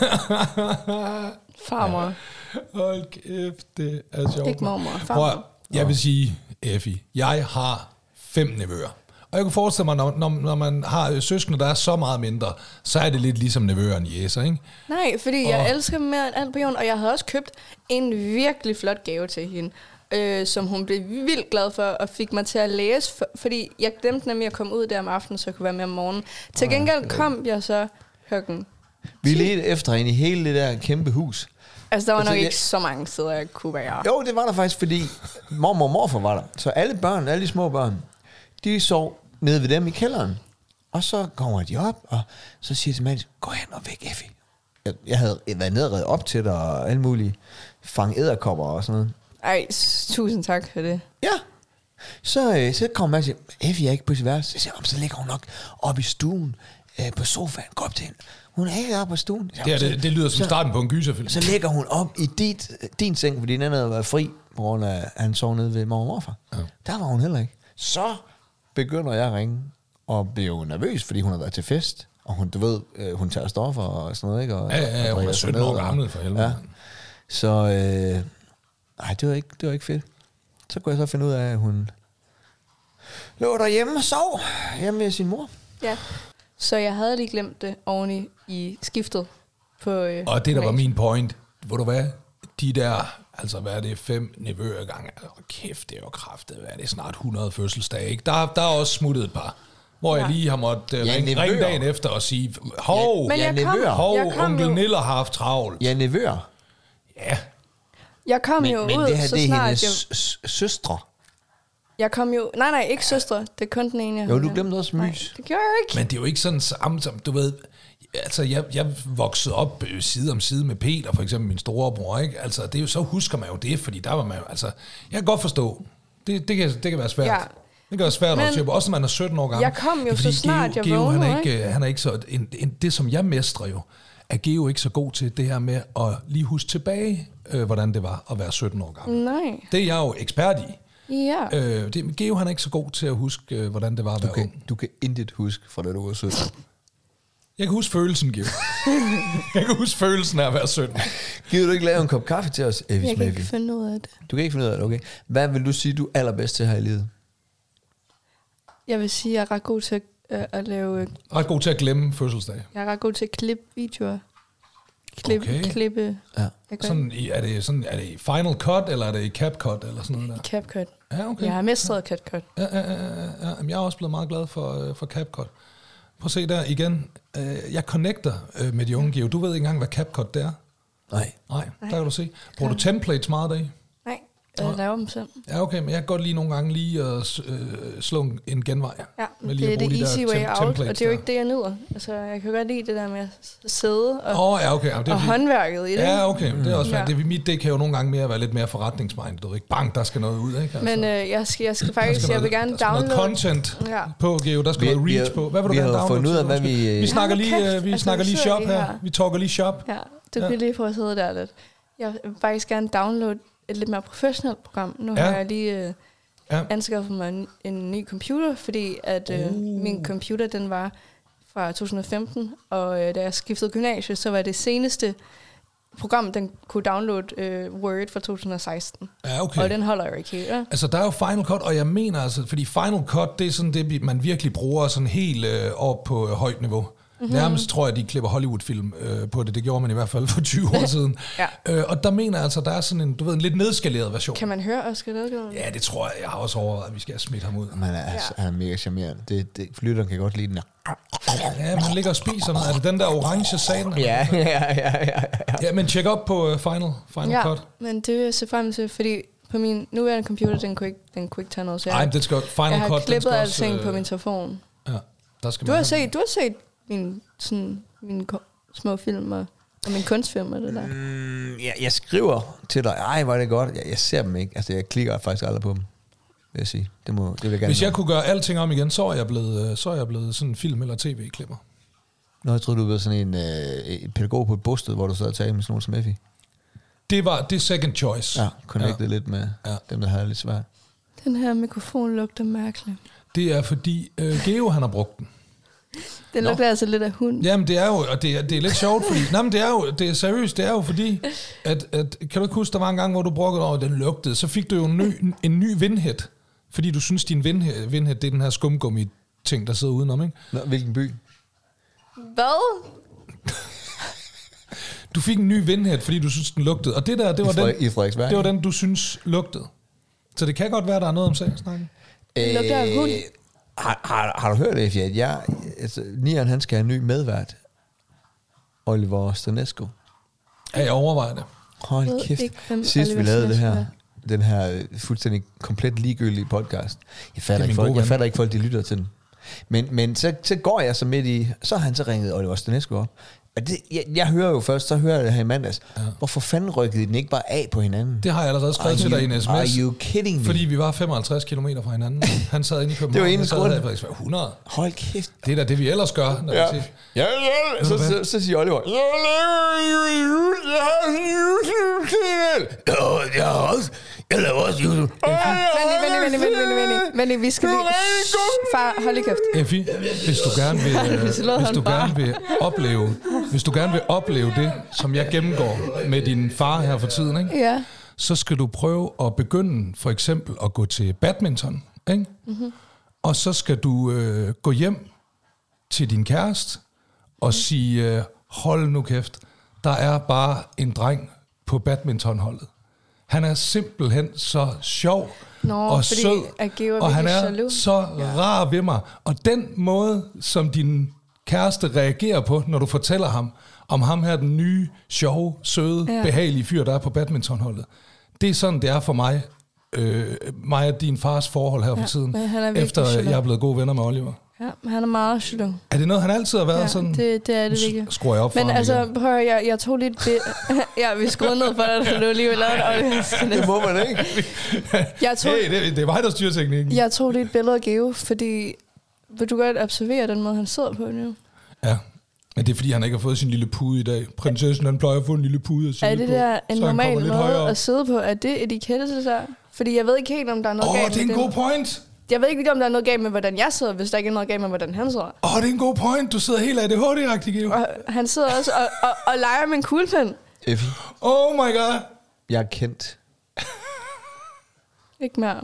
Farmor. Hold kæft, det er sjovt. Ikke mormor, farmor. Jeg vil sige, Effie, jeg har 5 nevøer. Og jeg kunne forestille mig, når man har søskende, der er så meget mindre, så er det lidt ligesom nevøren i Jæser, ikke? Nej, fordi jeg elsker dem mere end alt på jorden, og jeg havde også købt en virkelig flot gave til hende, som hun blev vildt glad for, og fik mig til at læse, fordi jeg glemte nemlig at komme ud der om aftenen, så jeg kunne være med om morgenen. Til gengæld kom jeg så klokken. Vi ledte efter hende i hele det der kæmpe hus. Altså, der var nok ikke så mange steder, jeg kunne være. Jo, det var der faktisk, fordi mormor og morfar var der. Så alle de små børn, de sov nede ved dem i kælderen. Og så kommer de op, og så siger til Mads, gå hen og væk, Effie. Jeg havde været nede og reddet op til dig, og alle mulige fange edderkopper og sådan noget. Ej, tusind tak for det. Ja. Så kommer Mads og siger, Effie er ikke på sit værelse. Så ligger hun nok oppe i stuen på sofaen. Gå op til hende. Hun er ikke oppe på stuen. Det lyder som starten på en gyserfilm. Så ligger hun op i din seng, fordi den havde været fri, på grund af, at han sov nede ved mor og morfar. Ja. Der var hun heller ikke. Så begynder jeg at ringe, og bliver jo nervøs, fordi hun har været til fest, og hun, du ved, hun tager stoffer og sådan noget, ikke? Og, ja, hun er 17 år gammel for helvede. Ja. Så, nej, det var ikke fedt. Så kunne jeg så finde ud af, at hun lå derhjemme og sov hjemme med sin mor. Ja. Så jeg havde lige glemt det oven i skiftet på og det, der var min point, hvor du hvad? De der, altså hvad er det, 5 nevøer gange, kæft, det er jo kraftet, hvad er det, snart 100 fødselsdage, ikke? Der er også smuttet et par, hvor jeg lige har måttet ringe dagen efter og sige, onkel Niller har haft travlt. Ja, nevøer. Ja. Jeg kom jo men ud, det her, så det er snart hendes søstre. Jeg kom jo... Nej, ikke søstre. Det er kun den ene. Jo, du glemte også Mys. Nej, det gjorde jeg ikke. Men det er jo ikke sådan samme som, du ved... Altså, jeg voksede op side om side med Peter, for eksempel min storebror, ikke? Altså, det er jo, så husker man jo det, fordi der var man jo... Altså, jeg kan godt forstå. Det kan være svært. Ja. Det kan være svært at se, også når man er 17 år gammel. Jeg kom jo så snart, jeg vågnede, han er ikke så... Det, som jeg mestrer jo, er Geo ikke så god til det her med at lige huske tilbage, hvordan det var at være 17 år gammel. Nej. Det er jeg jo ekspert i. Ja. Geo, han er ikke så god til at huske, hvordan det var at være ung. Du kan intet huske fra da du var 17. Jeg kan huske følelsen, Geo. Jeg kan huske følelsen af at være 17. Gider du ikke lave en kop kaffe til os, Effie? Jeg kan ikke finde ud af det. Du kan ikke finde ud af det, okay. Hvad vil du sige, du er allerbedst til her i livet? Jeg vil sige, at jeg er ret god til at lave... Ret god til at glemme fødselsdag. Jeg er ret god til at klippe videoer. Klippe. Ja. Er det i Final Cut, eller er det i CapCut, eller sådan noget der? CapCut. Ja, okay. Jeg har mestret CapCut. Ja. Jeg er også blevet meget glad for CapCut. Prøv at se der igen. Jeg connecter med de unge, Geo. Du ved ikke engang, hvad CapCut det er? Nej, der kan du se. Bruger du templates meget af? Nej, jeg laver dem selv. Ja, okay, men jeg kan godt lige nogle gange lige at slå en genvej. Ja, det er det easy way out, og det er jo ikke det, jeg nyder. Altså, jeg kan godt lide det der med at sidde og, og håndværket i det. Ja, okay, det er også færdigt. Det kan jo nogle gange mere være lidt mere forretningsmindet. Du ved ikke, bang, der skal noget ud, ikke? Altså, men jeg skal faktisk, jeg vil gerne downloade. Der skal noget content på, Geo, der skal noget reach på. Hvad vil du gerne downloade? Vi har fundet ud af, hvad vi snakker lige shop her. Vi talker lige shop. Ja, det bliver lige for at sidde der lidt. Jeg vil faktisk gerne downloade et lidt mere professionelt program. Nu har jeg lige anskaffet mig en ny computer, fordi at min computer, den var fra 2015, og da jeg skiftede gymnasiet, så var det seneste program, den kunne downloade Word fra 2016. Ja, okay. Og den holder jo ikke helt. Ja. Altså, der er jo Final Cut, og jeg mener altså, fordi Final Cut, det er sådan det, man virkelig bruger sådan helt op på højt niveau. Mm-hmm. Nærmest tror jeg, de klipper Hollywood-film på det. Det gjorde man i hvert fald for 20 år siden. Og der mener jeg altså, der er sådan en, du ved, en lidt nedskaleret version. Kan man høre Oscar Ladegaard? Ja, det tror jeg. Jeg har også overvejet, at vi skal have smidt ham ud. Man er mega charmerende. Flytteren kan godt lide den. Ja, man ligger og spiser noget. Er det den der orange satan? Ja. Ja, men tjek op på Final Cut. Men det vil jeg se frem til, fordi på min nuværende computer, den kunne ikke tage noget. Nej, det skal Final Cut. Jeg har klippet alting på min telefon. Ja, der skal du har set mine små film og min kunstfilm og det der. Jeg skriver til dig, ej, var det godt. Jeg ser dem ikke. Altså, jeg klikker faktisk aldrig på dem, vil jeg sige. Det vil jeg gerne. Hvis jeg kunne gøre alting om igen, så er jeg blevet sådan en film- eller tv-klipper. Nå, jeg troede, du var sådan en pædagog på et bosted, hvor du sad og talte med sådan nogen som Effie. Det er second choice. Ja, connected lidt med dem, der havde lidt svært. Den her mikrofon lugter mærkeligt. Det er fordi Geo, han har brugt den. Det lugter altså lidt af hund. Jamen, det er jo, og det er lidt sjovt, fordi, det er seriøst, det er jo fordi, at kan du ikke huske, der var en gang, hvor du brugte over, den lugtede, så fik du jo en ny vindhæt, fordi du synes, din vindhæt, det er den her skumgummi ting, der sidder udenom, ikke? Nå, hvilken by? Hvad? Du fik en ny vindhæt, fordi du synes, den lugtede. Og det der, det var den, du synes lugtede. Så det kan godt være, der er noget om snakken. Det lugter af hund. Har du hørt det, Fiat? Nian, han skal have en ny medvært. Oliver Stanescu. Ja, jeg overvejer det. Hold kæft. Sidst vi lavede den her fuldstændig komplet ligegyldige podcast. Jeg fatter ikke folk, de lytter til den. Men så går jeg så midt i, så har han så ringet Oliver Stanescu op. Jeg hører jo først, så hører jeg det her i mandags. Ja. Hvorfor fanden rykkede den ikke bare af på hinanden? Det har jeg allerede skrevet til dig i en sms. Are you kidding me? Fordi vi var 55 kilometer fra hinanden. Han sad inde i København. Det var eneste grund. 100. Hold kæft. Det er da det, vi ellers gør. Når vi siger. Så siger Oliver. Jeg laver også YouTube. Vent, vi skal lige... Far, hold lige kæft. Effie, hvis du gerne vil opleve det, som jeg gennemgår med din far her for tiden, ikke? Ja. Så skal du prøve at begynde for eksempel at gå til badminton, ikke? Mm-hmm. Og så skal du gå hjem til din kæreste og sige, hold nu kæft, der er bare en dreng på badmintonholdet. Han er simpelthen så sjov og sød, og han er så rar ved mig. Og den måde, som din kæreste reagerer på, når du fortæller ham, om ham her, den nye, sjove, søde, behagelige fyr, der er på badmintonholdet, det er sådan, det er for mig. Mig og din fars forhold her for tiden, efter jeg er blevet gode venner med Oliver. Ja, han er meget sjov. Er det noget, han altid har været sådan? Det er det virkelig. Skruer jeg op for men ham altså, igen. prøv at jeg tog lidt... vi skruede ned for dig, så du lige vil lave det. Det må man ikke. Det er mig, der styrer teknikken. Jeg tog lidt billede af Geo, fordi... Vil du godt observere den måde, han sidder på nu? Ja. Men det er, fordi han ikke har fået sin lille pude i dag. Prinsessen, han plejer at få en lille pude at sidde på. Er det der en normal måde at sidde på? Er det etikette til sig? Fordi jeg ved ikke helt, om der er noget galt med det er en god point. Jeg ved ikke, om der er noget galt med, hvordan jeg sidder, hvis der ikke er noget galt med, hvordan han sidder. Det er en god point. Du sidder helt ADHD-agtig, Geo. Og han sidder også og leger med en kuglepen. Effie. Oh my god. Jeg er kendt. Ikke mere.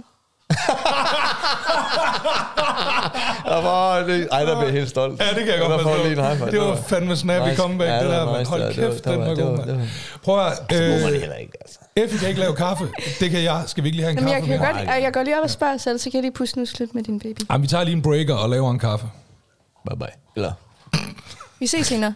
Der blev jeg helt stolt. Ja, det kan jeg godt forstå. Det var fandme snappy comeback, det der. Man. Hold kæft, den var god, mand. Prøv at... Effie kan ikke lave kaffe. Det kan jeg. Skal vi ikke lige have en kaffe mere? Jeg går lige op og spørger selv, så kan jeg lige pusse lidt med din baby. Jamen, vi tager lige en breaker og laver en kaffe. Bye bye. Eller... Vi ses senere.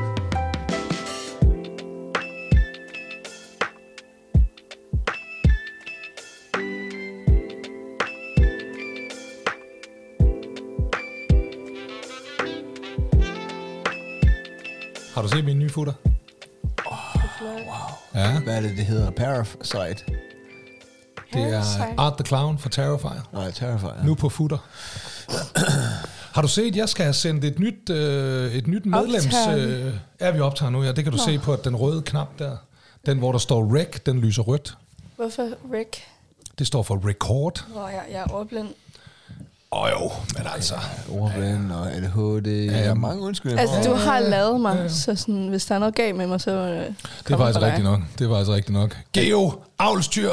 Har du set min nye futter? Wow. Ja. Hvad er det hedder? Parasite. Det er Art the Clown for Terrifier. Nej, Terrifier. Nu på futter. Har du set, jeg skal have sendt et nyt medlems... vi optager nu, ja. Det kan du se på, at den røde knap der, den hvor der står REC, den lyser rødt. Hvorfor REC? Det står for record. Jeg er ordblind. Jo, men altså... Ordblind og ADHD. Der er mange undskyldninger. Altså, du har lavet mig, så sådan, hvis der er noget galt med mig, så... Det er faktisk rigtigt nok. Geo, avlstyr.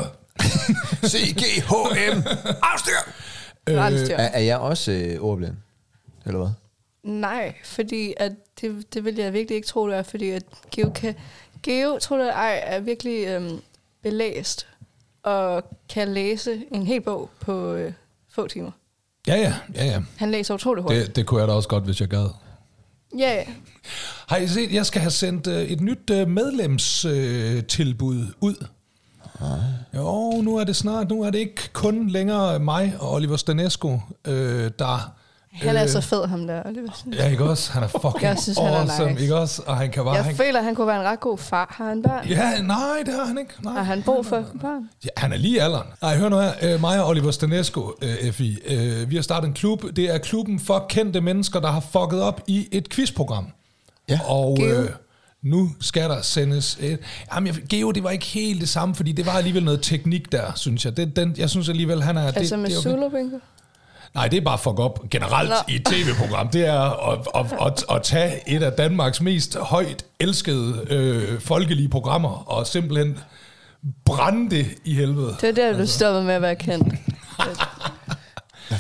CGHM, avlstyr. Er jeg også ordblind? Eller hvad? Nej, fordi at det vil jeg virkelig ikke tro, det er, fordi at Geo, tror du, er virkelig belæst og kan læse en hel bog på få timer. Ja. Han læser utroligt hurtigt. Det kunne jeg da også godt, hvis jeg gad. Ja. Har I set, jeg skal have sendt et nyt medlemstilbud ud. Jo, nu er det snart. Nu er det ikke kun længere mig og Oliver Stanescu, der... Han er så fed, ham der, Oliver. Ja, ikke også? Han er fucking jeg synes, awesome, han er nice. Ikke også? Og han kan bare... Jeg føler, han kunne være en ret god far. Har han børn? Ja, nej, det har han ikke. Nej. Har han brug for børn? Ja, han er lige alderen. Nej, hør nu her. Mig og Oliver Stanescu, Effie, vi har startet en klub. Det er klubben for kendte mennesker, der har fucket op i et quizprogram. Ja. Og nu skal der sendes et... Jamen, Geo, det var ikke helt det samme, fordi det var alligevel noget teknik der, synes jeg. Jeg synes alligevel, han er... Altså med Zulu-bingo? Nej, det er bare fuck op generelt i et tv-program. Det er at tage et af Danmarks mest højt elskede folkelige programmer og simpelthen brænde det i helvede. Det er der, du stoppede med at være kendt.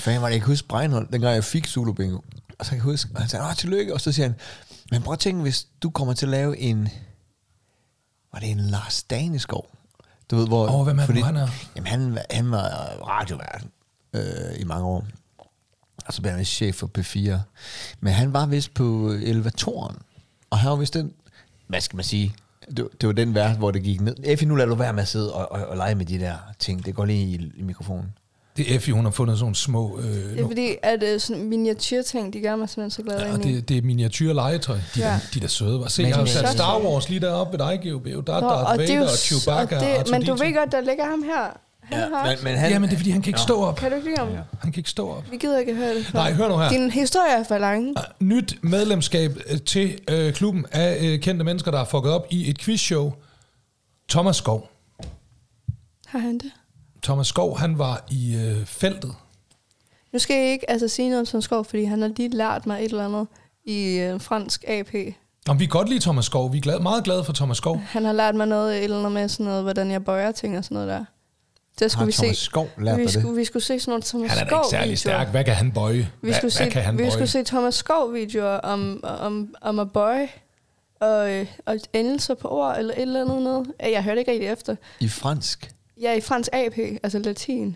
fanden var det? Jeg kan huske Breinholt, dengang jeg fik Zulu Bingo. Og så kan jeg huske, og han sagde, tillykke. Og så siger han, men prøv at tænke, hvis du kommer til at lave var det en Lars Daneskov? Du ved, hvor... hvem er det, han er? Jamen, han var radiovært i mange år. Og så blev han chef for P4. Men han var vist på Elevatoren. Og han var vist den... Hvad skal man sige? Det var den vært, hvor det gik ned. Effie, nu lader du være med at sidde og lege med de der ting. Det går lige i mikrofonen. Det er Effie, hun har fundet sådan små... det er fordi, at sådan miniatyrting, de gør mig simpelthen så glad ind i. Det er miniatyr legetøj. De der søde. Se, jeg har sat Star Wars lige deroppe ved dig, G.O.B. Der er Darth Vader og Chewbacca. Men du ved godt, der ligger ham her. Men det er fordi, han kan ikke stå op. Kan du ikke lide ham? Han kan ikke stå op. Vi gider ikke høre det. Nej, hør nu her. Din historie er for lang. Nyt medlemskab til klubben af kendte mennesker, der har fucket op i et quizshow. Thomas Skov. Har han det? Thomas Skov, han var i feltet. Nu skal jeg ikke sige noget om Thomas Skov, fordi han har lige lært mig et eller andet i fransk AP. Om vi kan godt lide Thomas Skov. Vi er meget glade for Thomas Skov. Han har lært mig noget, et eller andet med sådan noget, hvordan jeg bøjer ting og sådan noget der. Det skulle vi Thomas se. Skov lært dig det? Vi skulle se sådan nogle Thomas Skov-videoer. Han er da ikke særlig stærk. Hvad kan han bøje? Vi skulle se Thomas Skov-videoer om at bøje og endelser på ord eller et eller andet noget. Jeg hørte ikke rigtig efter. I fransk? Ja, i fransk AP, altså latin.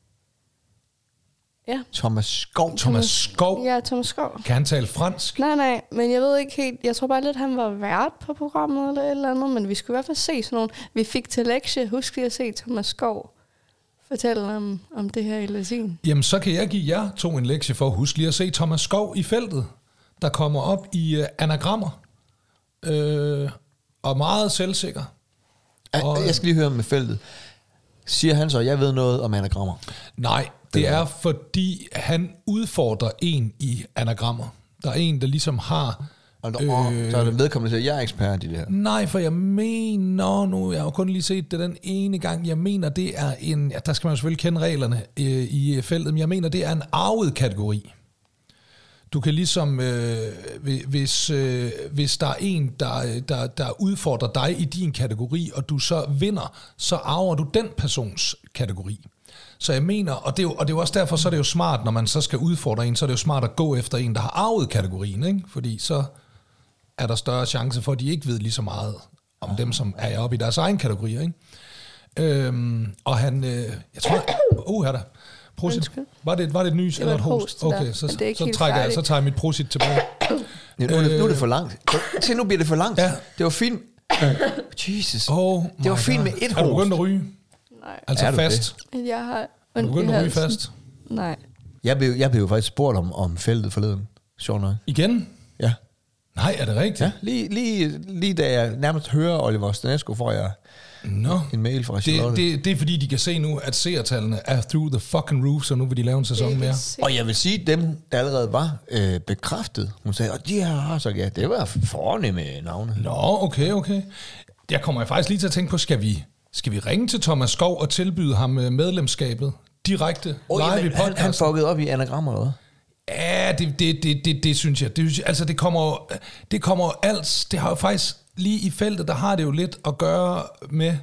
Ja. Thomas Skov? Ja, Thomas Skov. Kan han tale fransk? Nej, men jeg ved ikke helt. Jeg tror bare lidt, han var vært på programmet eller et eller andet, men vi skulle i hvert fald se sådan nogle. Vi fik til lektie, husk lige at se Thomas Skov fortælle om det her i latin. Jamen, så kan jeg give jer to en lektie for at huske lige at se Thomas Skov i feltet, der kommer op i anagrammer og meget selvsikker. Jeg skal lige høre med feltet. Siger han så, jeg ved noget om anagrammer? Nej, det er fordi han udfordrer en i anagrammer. Der er en, der ligesom har... så er det vedkommende til, at jeg er ekspert i det her. Nej, for jeg mener nu, jeg har kun lige set det den ene gang, jeg mener, det er en... Ja, der skal man jo selvfølgelig kende reglerne i feltet, men jeg mener, det er en arvet kategori. Du kan ligesom, hvis der er en, der udfordrer dig i din kategori, og du så vinder, så arver du den persons kategori. Så jeg mener, og det er jo også derfor, så er det jo smart, når man så skal udfordre en, så er det jo smart at gå efter en, der har arvet kategorien, ikke? Fordi så er der større chance for, at de ikke ved lige så meget om dem, som er oppe i deres egen kategorier, ikke? Og han, jeg tror, her der. Prosit. Var det et nys eller et host? Okay, så tager jeg mit prosit tilbage. Nu er det for langt. Se, nu bliver det for langt. Ja. Det var fint. Jesus. Det var fint med et host. Er du begyndt at ryge? Nej. Altså fast? Jeg har... Er du begyndt at ryge fast? Nej. Jeg blev jo faktisk spurgt om feltet forleden. Sjovt nok. Igen? Ja. Nej, er det rigtigt? Ja, lige da jeg nærmest hører Oliver Stanesco, får jeg en mail fra Charlotte. Det er fordi, de kan se nu, at seertallene er through the fucking roof, så nu vil de lave en sæson mere. Og jeg vil sige, dem, der allerede var bekræftet, hun sagde, og de her har sagt, ja, det var fornemme navne. Nå, okay. Jeg kommer faktisk lige til at tænke på, skal vi ringe til Thomas Skov og tilbyde ham medlemskabet direkte live i podcasten? Han fuckede op i anagrammer, eller hvad? Ja, det synes jeg. Altså, det kommer alt. Det har jo faktisk lige i feltet, der har det jo lidt at gøre med,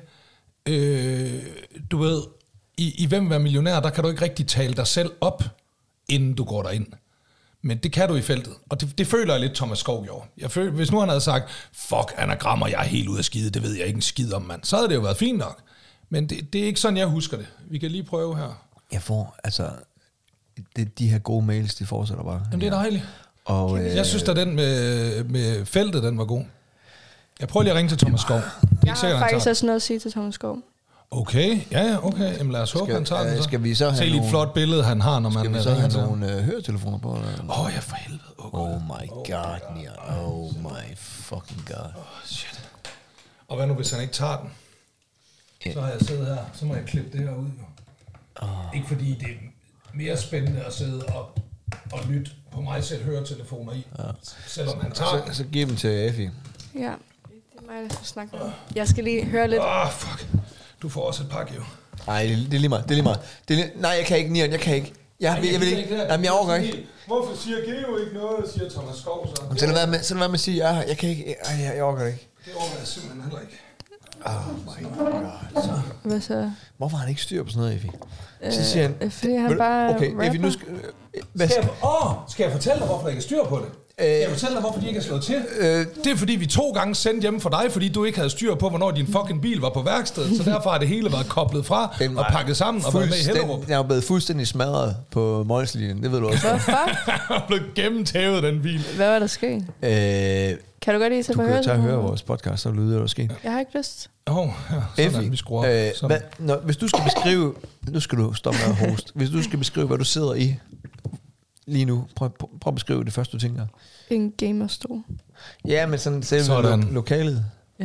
du ved, i Hvem er millionær, der kan du ikke rigtig tale dig selv op, inden du går derind. Men det kan du i feltet. Og det føler jeg lidt, Thomas Skov gjorde. Hvis nu han havde sagt, fuck anagrammer, jeg er helt ude af skide, det ved jeg ikke en skid om, mand. Så havde det jo været fint nok. Men det er ikke sådan, jeg husker det. Vi kan lige prøve her. Jeg får, altså... De her gode mails, de fortsætter bare. Jamen, det er dejligt. Og, jeg synes, at den med feltet, den var god. Jeg prøver lige at ringe til Thomas Skov. Jeg har faktisk også noget at sige til Thomas Skov. Okay, okay. Jamen, lad os håbe, han tager den så. Skal vi så se lige et flot billede, han har, når man... Skal vi så have nogle høretelefoner på? Ja, for helvede. Oh my god, Nia. Oh my fucking god. Shit. Og hvad nu, hvis han ikke tager den? Så har jeg siddet her. Så må jeg klippe det her ud, jo. Ikke fordi det er mere spændende at sidde og lytte på mig selv høretelefoner i, selvom han tager den. Så giv dem til Effie. Ja, det er mig, der skal snakke med. Jeg skal lige høre lidt. Fuck. Du får også et pakke, jo. Nej, det er lige meget. Nej, jeg kan ikke, Nian, jeg kan ikke. Jeg vil ikke. Jamen, jeg overgår ikke. Hvorfor siger Geo ikke noget, siger Thomas Skov så? Så lad være med at sige, jeg kan ikke. Jeg overgår ikke. Det overgår jeg simpelthen heller ikke. my god. Hvad så? Hvorfor har han ikke styr på sådan noget, Effie? Så siger han... Fordi han bare okay, Effie, nu skal jeg fortælle dig, hvorfor der ikke er styr på det? Skal jeg fortælle dig, hvorfor de ikke er slået til? Det er fordi, vi 2 gange sendte hjemme for dig, fordi du ikke havde styr på, hvornår din fucking bil var på værkstedet. Så derfor har det hele været koblet fra og pakket sammen og været med i Hellerup. Den er jo blevet fuldstændig smadret på Molslinjen. Det ved du også. Hvorfor? Jeg er blevet gennemtævet, den bil. Hvad var der sket? Kan du godt lige tage på høre? Du kan tage og høre vores podcast, så lyder det sket. Jeg har ikke lyst. Effie, hvis du skal beskrive... Nu skal du stoppe med at hoste. Hvis du skal beskrive, hvad du sidder i lige nu. Prøv at beskrive det første, du tænker. En gamerstol. Ja, men sådan lokalet.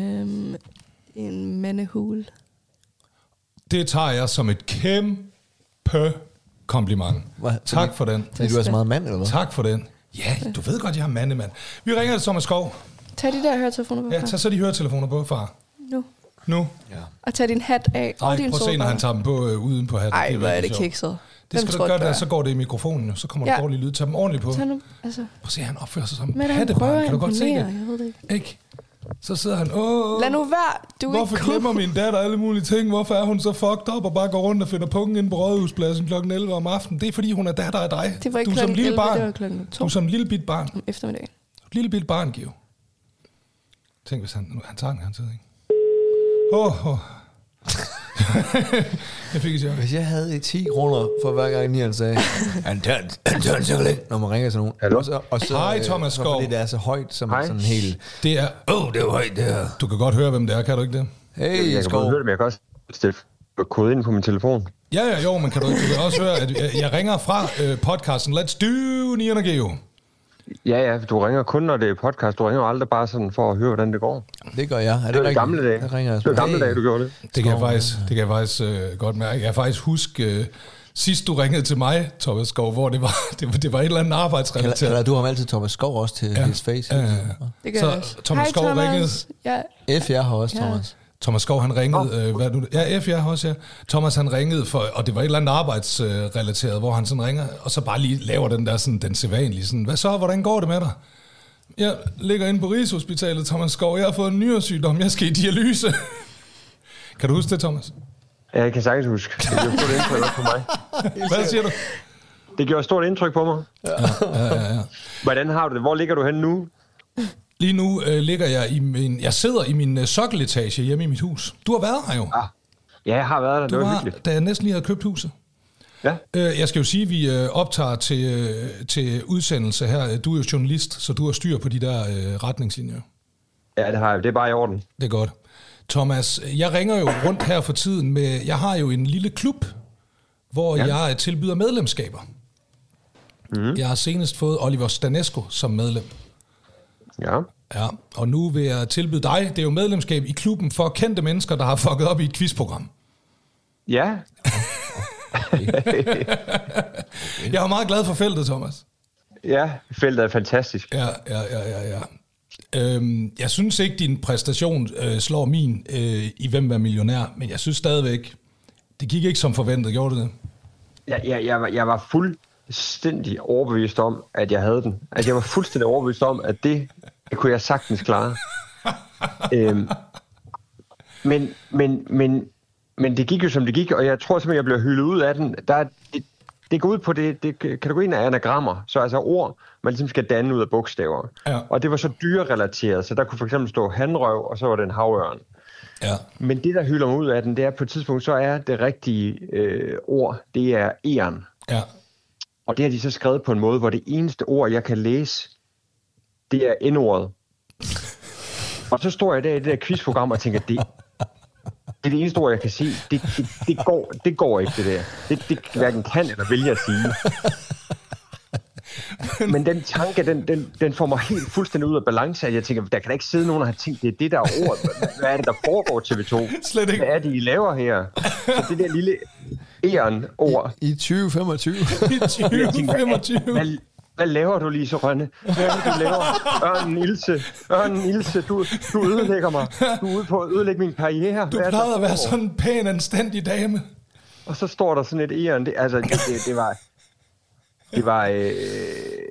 En mandehule. Det tager jeg som et kæmpe kompliment. Tak for den. Er du er så meget mand, eller hvad? Tak for den. Ja, du ved godt, jeg er mandemand. Vi ringer til Thomas Skov. Tag de der høretelefoner på, far. Ja, tag så de høretelefoner på, far. Nu. Ja. Og tag din hat af. Nej, prøv at se, når han tager dem på uden på hatten. Ej, hvor er det kikset. Det skal du gøre, der, så går det i mikrofonen, og så kommer der dårlig lyd. Tag dem ordentligt på. Prøv at se, han opfører sig som hattebarn. Kan du godt se det? Jeg ved det ikke. Så sidder han, lad nu være. Hvorfor glemmer min datter alle mulige ting? Hvorfor er hun så fucked up og bare går rundt og finder pungen ind på Rådhuspladsen kl. 11 om aftenen? Det er fordi, hun er datter af dig. Det var ikke du som lille barn. Det var klokken 2. Du som lille bit barn. Om eftermiddagen. Lille bit barn, Geo. Tænk, hvis han tager den, han sidder, ikke? Jeg fik et chok. Hvis jeg havde 10 kroner for hver gang Nian sagde, han tør en chokolade, når man ringer til nogen. Og så, hej, Thomas Skov. Fordi det er så højt, som sådan helt... Det er... det er højt, det her. Du kan godt høre, hvem det er, kan du ikke det? Hey, jeg kan både høre det, men jeg kan også stille kode ind på min telefon. Ja, men kan du også høre, at jeg ringer fra podcasten Let's Do Nian og Geo. Ja, du ringer kun, når det er podcast. Du ringer jo aldrig bare sådan for at høre, hvordan det går. Det gør jeg. Det er det gamle dage. Det er gamle dage, du gjorde det. Det kan jeg faktisk godt mærke. Jeg kan faktisk huske, sidst du ringede til mig, Thomas Skov, hvor det var et eller andet arbejdsrelateret. Kalder du ham altid Thomas Skov også til his face? Ja. Det gør jeg. Thomas Skov ringede. F, jeg har også, Thomas. Thomas Skov, han ringede, jeg også, ja. Thomas, han ringede og det var et eller andet arbejdsrelateret, hvor han sådan ringer, og så bare lige laver den der sådan, den sædvanlige, sådan, hvad så, hvordan går det med dig? Jeg ligger inde på Rigshospitalet, Thomas Skov, jeg har fået en nyresygdom, jeg skal i dialyse. Kan du huske det, Thomas? Ja, jeg kan sagtens huske. Det gjorde stort indtryk på mig. Hvad siger du? Det gjorde stort indtryk på mig. Ja. Hvordan har du det? Hvor ligger du hen nu? Lige nu ligger jeg sidder i min sokkeletage hjemme i mit hus. Du har været her jo. Ja, jeg har været der. Det var hyggeligt. Da jeg næsten lige havde købt huset. Ja. Jeg skal jo sige, at vi optager til udsendelse her. Du er jo journalist, så du har styr på de der retningslinjer. Ja, det har jeg. Det er bare i orden. Det er godt. Thomas, jeg ringer jo rundt her for tiden med... Jeg har jo en lille klub, hvor jeg tilbyder medlemskaber. Mm. Jeg har senest fået Oliver Stanesco som medlem. Ja, og nu vil jeg tilbyde dig, det er jo medlemskab i klubben for kendte mennesker, der har fucket op i et quizprogram. Ja. Jeg er meget glad for feltet, Thomas. Ja, feltet er fantastisk. Ja. Jeg synes ikke, din præstation slår min i Hvem er millionær, men jeg synes stadigvæk, det gik ikke som forventet, gjorde det? Jeg var fuldstændig overbevist om, at jeg havde den. Altså, jeg var fuldstændig overbevist om, at det kunne jeg sagtens klare. Men det gik jo, som det gik, og jeg tror simpelthen, jeg blev hyldet ud af den. Det går ud på det kategorien af anagrammer, så altså ord, man ligesom skal danne ud af bogstaver. Ja. Og det var så dyrerelateret, så der kunne for eksempel stå hanrøv, og så var det en havørn. Ja. Men det, der hylder mig ud af den, det er på et tidspunkt, så er det rigtige ord, det er eren. Ja. Og det har de så skrevet på en måde, hvor det eneste ord, jeg kan læse, det er N-ordet. Og så står jeg der i det der quizprogram og tænker, det er det eneste ord, jeg kan sige. Det går ikke, det der. Det hverken kan eller vil jeg sige. Men den tanke, den får mig helt fuldstændig ud af balance, at jeg tænker, der kan da ikke sidde nogen og have tænkt, det er det der ord. Hvad er det, der foregår TV2? Slet ikke. Hvad er det, I laver her? Så det der lille eren-ord. I 2025. I 2025. Hvad laver du, Lise Rønne? Hvad er det, du laver? Ørnen Ilse, du ødelægger mig. Du er ude på at ødelægge min karriere. Du plejede at være sådan en pæn, anstændig dame. Og så står der sådan et eren.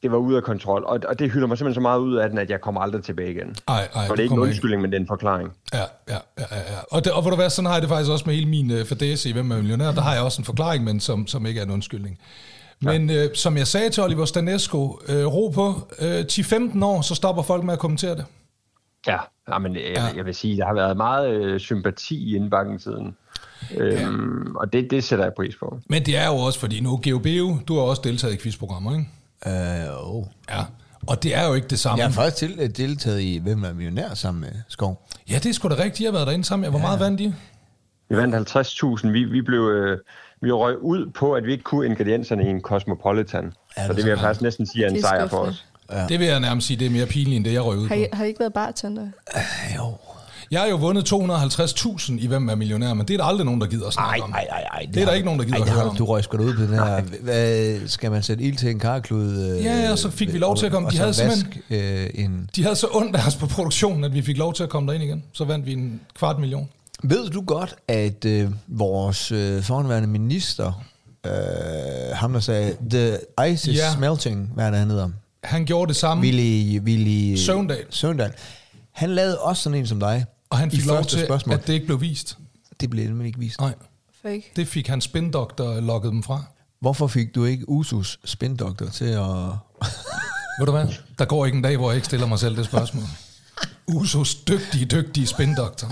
det var ude af kontrol, og det hylder mig simpelthen så meget ud af den, at jeg kommer aldrig tilbage igen. Ej, så det er ikke en undskyldning, men det er en forklaring. Ja. Og hvor du være, sådan har jeg det faktisk også med hele min fadæse i Hvem er millionær. Der har jeg også en forklaring, men som ikke er en undskyldning. Men som jeg sagde til Oliver Stanesco, ro på, 10-15 år, så stopper folk med at kommentere det. Ja, men jeg vil sige, der har været meget sympati i indbakken siden. Og det sætter jeg pris på. Men det er jo også, fordi nu, GeoBeo, du har også deltaget i quizprogrammer, ikke? Ja, og det er jo ikke det samme. Jeg har faktisk deltaget i Hvem er millionær sammen med Skov. Ja, det er sgu da rigtigt. Jeg har været derinde sammen. Hvor meget vandt I? Vi vandt 50.000. Vi røg ud på, at vi ikke kunne ingredienserne i en Cosmopolitan. Så det vil jeg faktisk næsten sige er en sejr for os. Ja. Det vil jeg nærmest sige, det er mere pinligt, end det jeg røg ud på. Har I ikke været bartender? Jo. Jeg har jo vundet 250.000 i Hvem er millionær, men det er der aldrig nogen, der gider at snakke om. Nej. Det er der ikke nogen, der gider at høre om. Du røg sgu da ud på den her. Hvad, skal man sætte ild til en karklud? Ja, og så fik vi lov til at komme. De havde simpelthen de havde så ondt af os på produktionen, at vi fik lov til at komme derind igen. Så vandt vi 250.000. Ved du godt, at vores forhenværende minister, ham der sagde, the ice is smelting, hvad er det, han hedder? Han gjorde det samme. Willy Søvndal. Han lavede også sådan en som dig. Og han fik lov til, at det ikke blev vist. Det blev nemlig ikke vist. Nej. Fake. Det fik hans spindoktor lukket dem fra. Hvorfor fik du ikke Usus spindoktor til at... Ved du hvad? Der går ikke en dag, hvor jeg ikke stiller mig selv det spørgsmål. Usus dygtige spindoktor.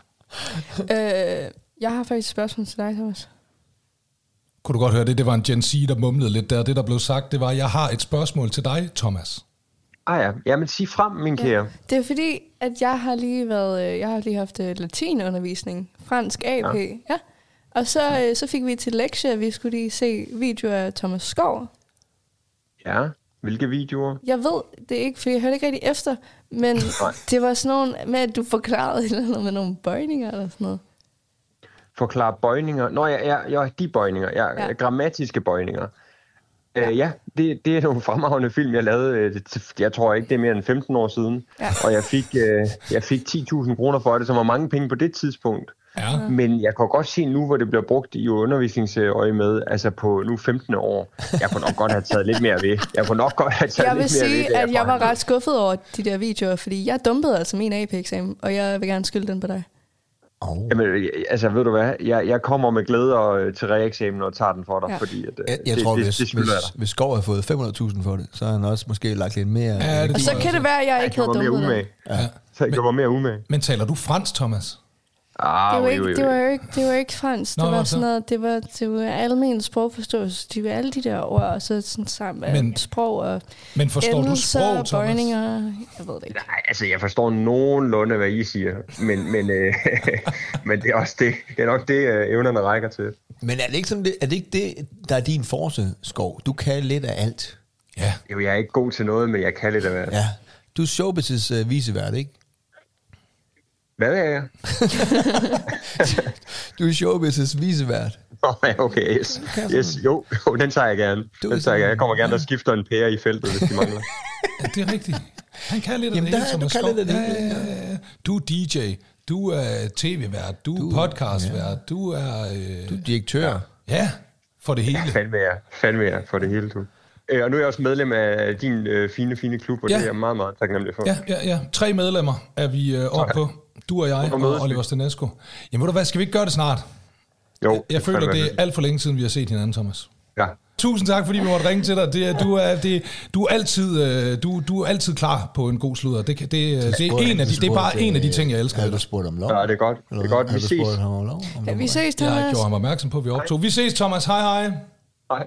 Jeg har faktisk et spørgsmål til dig, Thomas. Kunne du godt høre det? Det var en Gen Z, der mumlede lidt der. Det, der blev sagt, det var, jeg har et spørgsmål til dig, Thomas. Ja. Jamen, sig frem, min kære. Det er fordi, at jeg har lige haft latinundervisning. Fransk AP. Ja. Og så fik vi til lektie, at vi skulle lige se videoer af Thomas Skov. Ja, hvilke videoer? Jeg ved det ikke, for jeg hørte ikke rigtig efter. Men det var sådan nogle med, at du forklarede et eller andet med nogle bøjninger eller sådan noget. Forklare bøjninger? Nå, ja, de bøjninger. Ja, grammatiske bøjninger. Ja, det er nogle fremragende film, jeg lavede. Jeg tror ikke, det er mere end 15 år siden. Ja. Og jeg fik 10.000 kroner for det, som var mange penge på det tidspunkt. Ja. Men jeg kan godt se nu, hvor det bliver brugt i undervisningsøje med, altså på nu 15 år. Jeg kunne nok godt have taget lidt mere ved. Jeg vil sige, at jeg var ret skuffet over de der videoer, fordi jeg dumpede altså min AP-eksamen, og jeg vil gerne skylde den på dig. Jamen, altså ved du hvad, jeg kommer med glæde til reeksamen og tager den for dig, fordi at, jeg tror, hvis Skov havde fået 500.000 for det, så har han også måske lagt lidt mere... Og så kan det være, at jeg ikke havde dumpet det. Så jeg var mere umage. Men taler du fransk, Thomas? Det var ikke fransk. Det var sådan noget, det var almen sprogforståelse. Det var alle de der ord, og så sådan sammen med sprog og men forstår du sprog, Thomas? Bøjninger, jeg ved det ikke. Nej, altså jeg forstår nogenlunde, hvad I siger, men det er også det. Det er nok det, evnerne rækker til. Men er det ikke sådan, er det ikke det, der er din force, Skov? Du kan lidt af alt. Ja. Jo, jeg er ikke god til noget, men jeg kan lidt af hvert. Ja. Du er showbiz' vicevært, ikke? Hvad er jeg? Du er showbiz' vicevært. Okay, yes. Jo, den tager jeg gerne. Jeg kommer gerne og skifter en pære i feltet, hvis de mangler. Ja, det er rigtigt. Han kan lidt af det hele, Thomas Skov. Ja. Du er DJ, du er tv-vært, du er podcastvært, du er direktør. Ja, for det hele. Ja, fandme jeg for det hele, du. Og nu er jeg også medlem af din fine klub, og det er jeg meget, meget taknemmelig for. Ja. 3 medlemmer er vi oppe på. Du og jeg og Oliver Stanesco. Jamen ved du hvad, skal vi ikke gøre det snart? Jo. Jeg føler, det er alt for længe siden, vi har set hinanden, Thomas. Ja. Tusind tak, fordi vi måtte ringe til dig. Du er altid klar på en god sludder. Det er bare en af de ting, jeg elsker. Har du spurgt om lov? Ja, det er godt. Vi ses. Ja, vi ses, Thomas. Jeg gjorde ham opmærksom på, at vi optog. Vi ses, Thomas. Hej. Hej.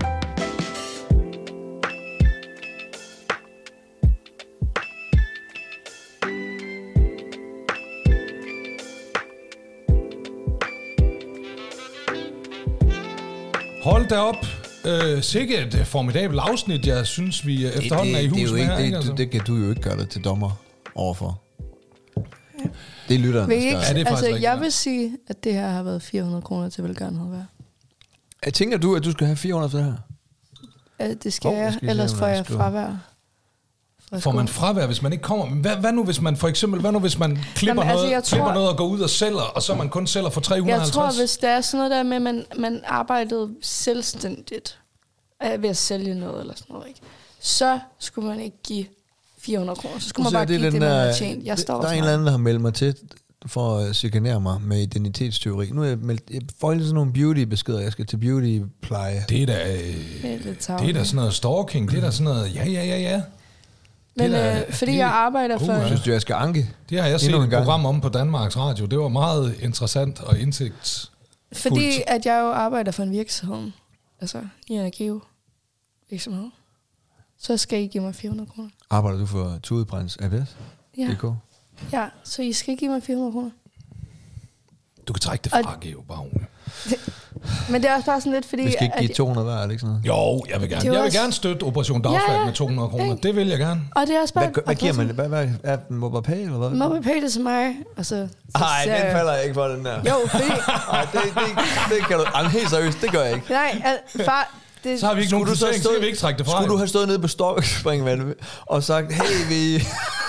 Hold da op. Sikkert et formidabelt afsnit, jeg synes, vi efterhånden er i hus med her. Altså. Det kan du jo ikke gøre dig til dommer overfor. Det er lytteren, der skal. Altså, jeg vil sige, at det her har været 400 kroner til velgørenhed værd. Tænker du, at du skal have 400 for det her? Det skal jeg, ellers får jeg fravær. Får man fravær, hvis man ikke kommer? Men hvad nu, hvis man for eksempel, hvis man klipper noget og går ud og sælger, og så man kun sælger for 350? Jeg tror, hvis der er sådan noget der med, man arbejdede selvstændigt ved at sælge noget eller sådan noget, ikke? så skulle man ikke give 400 kroner. Så skulle man bare give det, man har tjent. Jeg står der er en eller anden, der har meldt mig til for at chikanere mig med identitetsteori. Nu er jeg får sådan nogle beauty-beskeder, jeg skal til beauty-pleje. Det er da sådan noget stalking, det er da sådan noget, ja. Men fordi jeg arbejder for... Synes du, jeg skal anke? Det har jeg set et program om på Danmarks Radio. Det var meget interessant og indsigtsfuldt. Fordi at jeg jo arbejder for en virksomhed, altså i energivirksomhed, så skal I give mig 400 kroner. Arbejder du for Tudeprins ABS? Ja. DK? Ja, så I skal give mig 400 kroner. Du kan trække det fra, Geo, bare roligt. Men det er også bare sådan lidt, fordi... Vi skal ikke give 200 hver, er det ikke sådan noget? Jo, jeg vil gerne. Jeg vil gerne støtte Operation Dagsværk med 200 kroner. Det vil jeg gerne. Og det er også bare... Hvad giver man det? Hvad er den? MobilePay, eller hvad? MobilePay, det til mig. Nej, den falder jeg ikke for, den der. Jo, fordi... Nej, det kan du... Jamen, helt seriøst, det gør jeg ikke. Nej, far... Så har vi ikke nogen placering, så kan vi ikke trække det fra. Skulle du have stået nede på Storkspringvandet og sagt, hey, vi...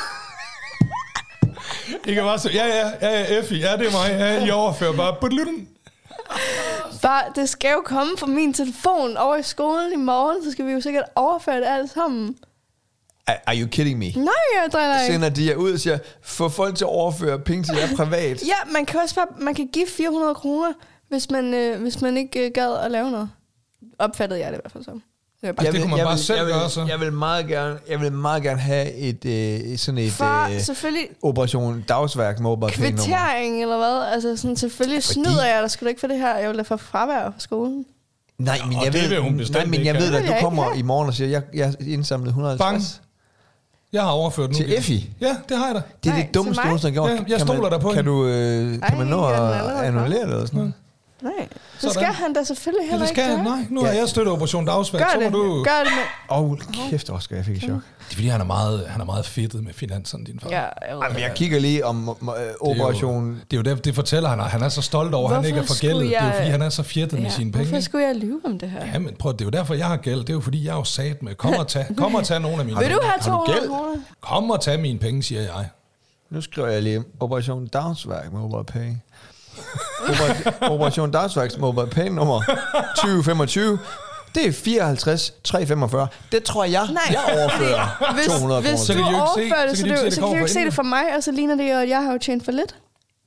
I kan bare sige, ja, Effie, ja, det er mig, ja, I overfører bare. Far, det skal jo komme fra min telefon over i skolen i morgen, så skal vi jo sikkert overføre det alt sammen. Are you kidding me? Nej, jeg driller ikke. Sender de jer ud og siger, få folk til at overføre penge til jer privat. Ja, man kan også bare, man kan give 400 kroner, hvis man ikke gad at lave noget. Opfattede jeg det i hvert fald som. Det kunne man bare selv gøre så. Jeg vil meget gerne have et sådan et Operation Dagsværk mobile pay nummer. Kvittering eller hvad? Altså sådan, selvfølgelig snyder jeg, der skulle ikke for det her. Jeg vil da få fravær fra skolen. Nej, men jeg ved at du kommer i morgen og siger, jeg indsamlede 150. Jeg har overført nu. Til Effie? Ja, det har jeg da. Det er det dummeste, du har gjort. Jeg stoler der på. Kan man nå at annullere det eller sådan noget? Nej, det skal han da selvfølgelig heller ikke gøre. Nej, nu har jeg støttet Operation Dagsværk. Gør det med... Kæft, Oscar, jeg fik et chok. Det er fordi, han er meget fedtet med finanserne, din far. Men jeg kigger lige om Operation... Det er jo det fortæller han er så stolt over, at han ikke er forgældet. Det er jo fordi, han er så fjettet med sine penge. Hvorfor skulle jeg lyve om det her? Ja, men prøv, det er jo derfor, jeg har gæld. Det er jo fordi, jeg er jo sat med. Kom og tag nogle af mine penge. Vil du have 200 kroner? Kom og tag mine penge, siger jeg. Nu skriver jeg lige Operation Dagsværk mobile pay. Operation Dagsværks mobile pay nummer 2025. Det er 54 345. Det tror jeg overfører 200 kroner. Hvis du overfører det, så kan du ikke se det for mig, og så ligner det jo, at jeg har jo tjent for lidt.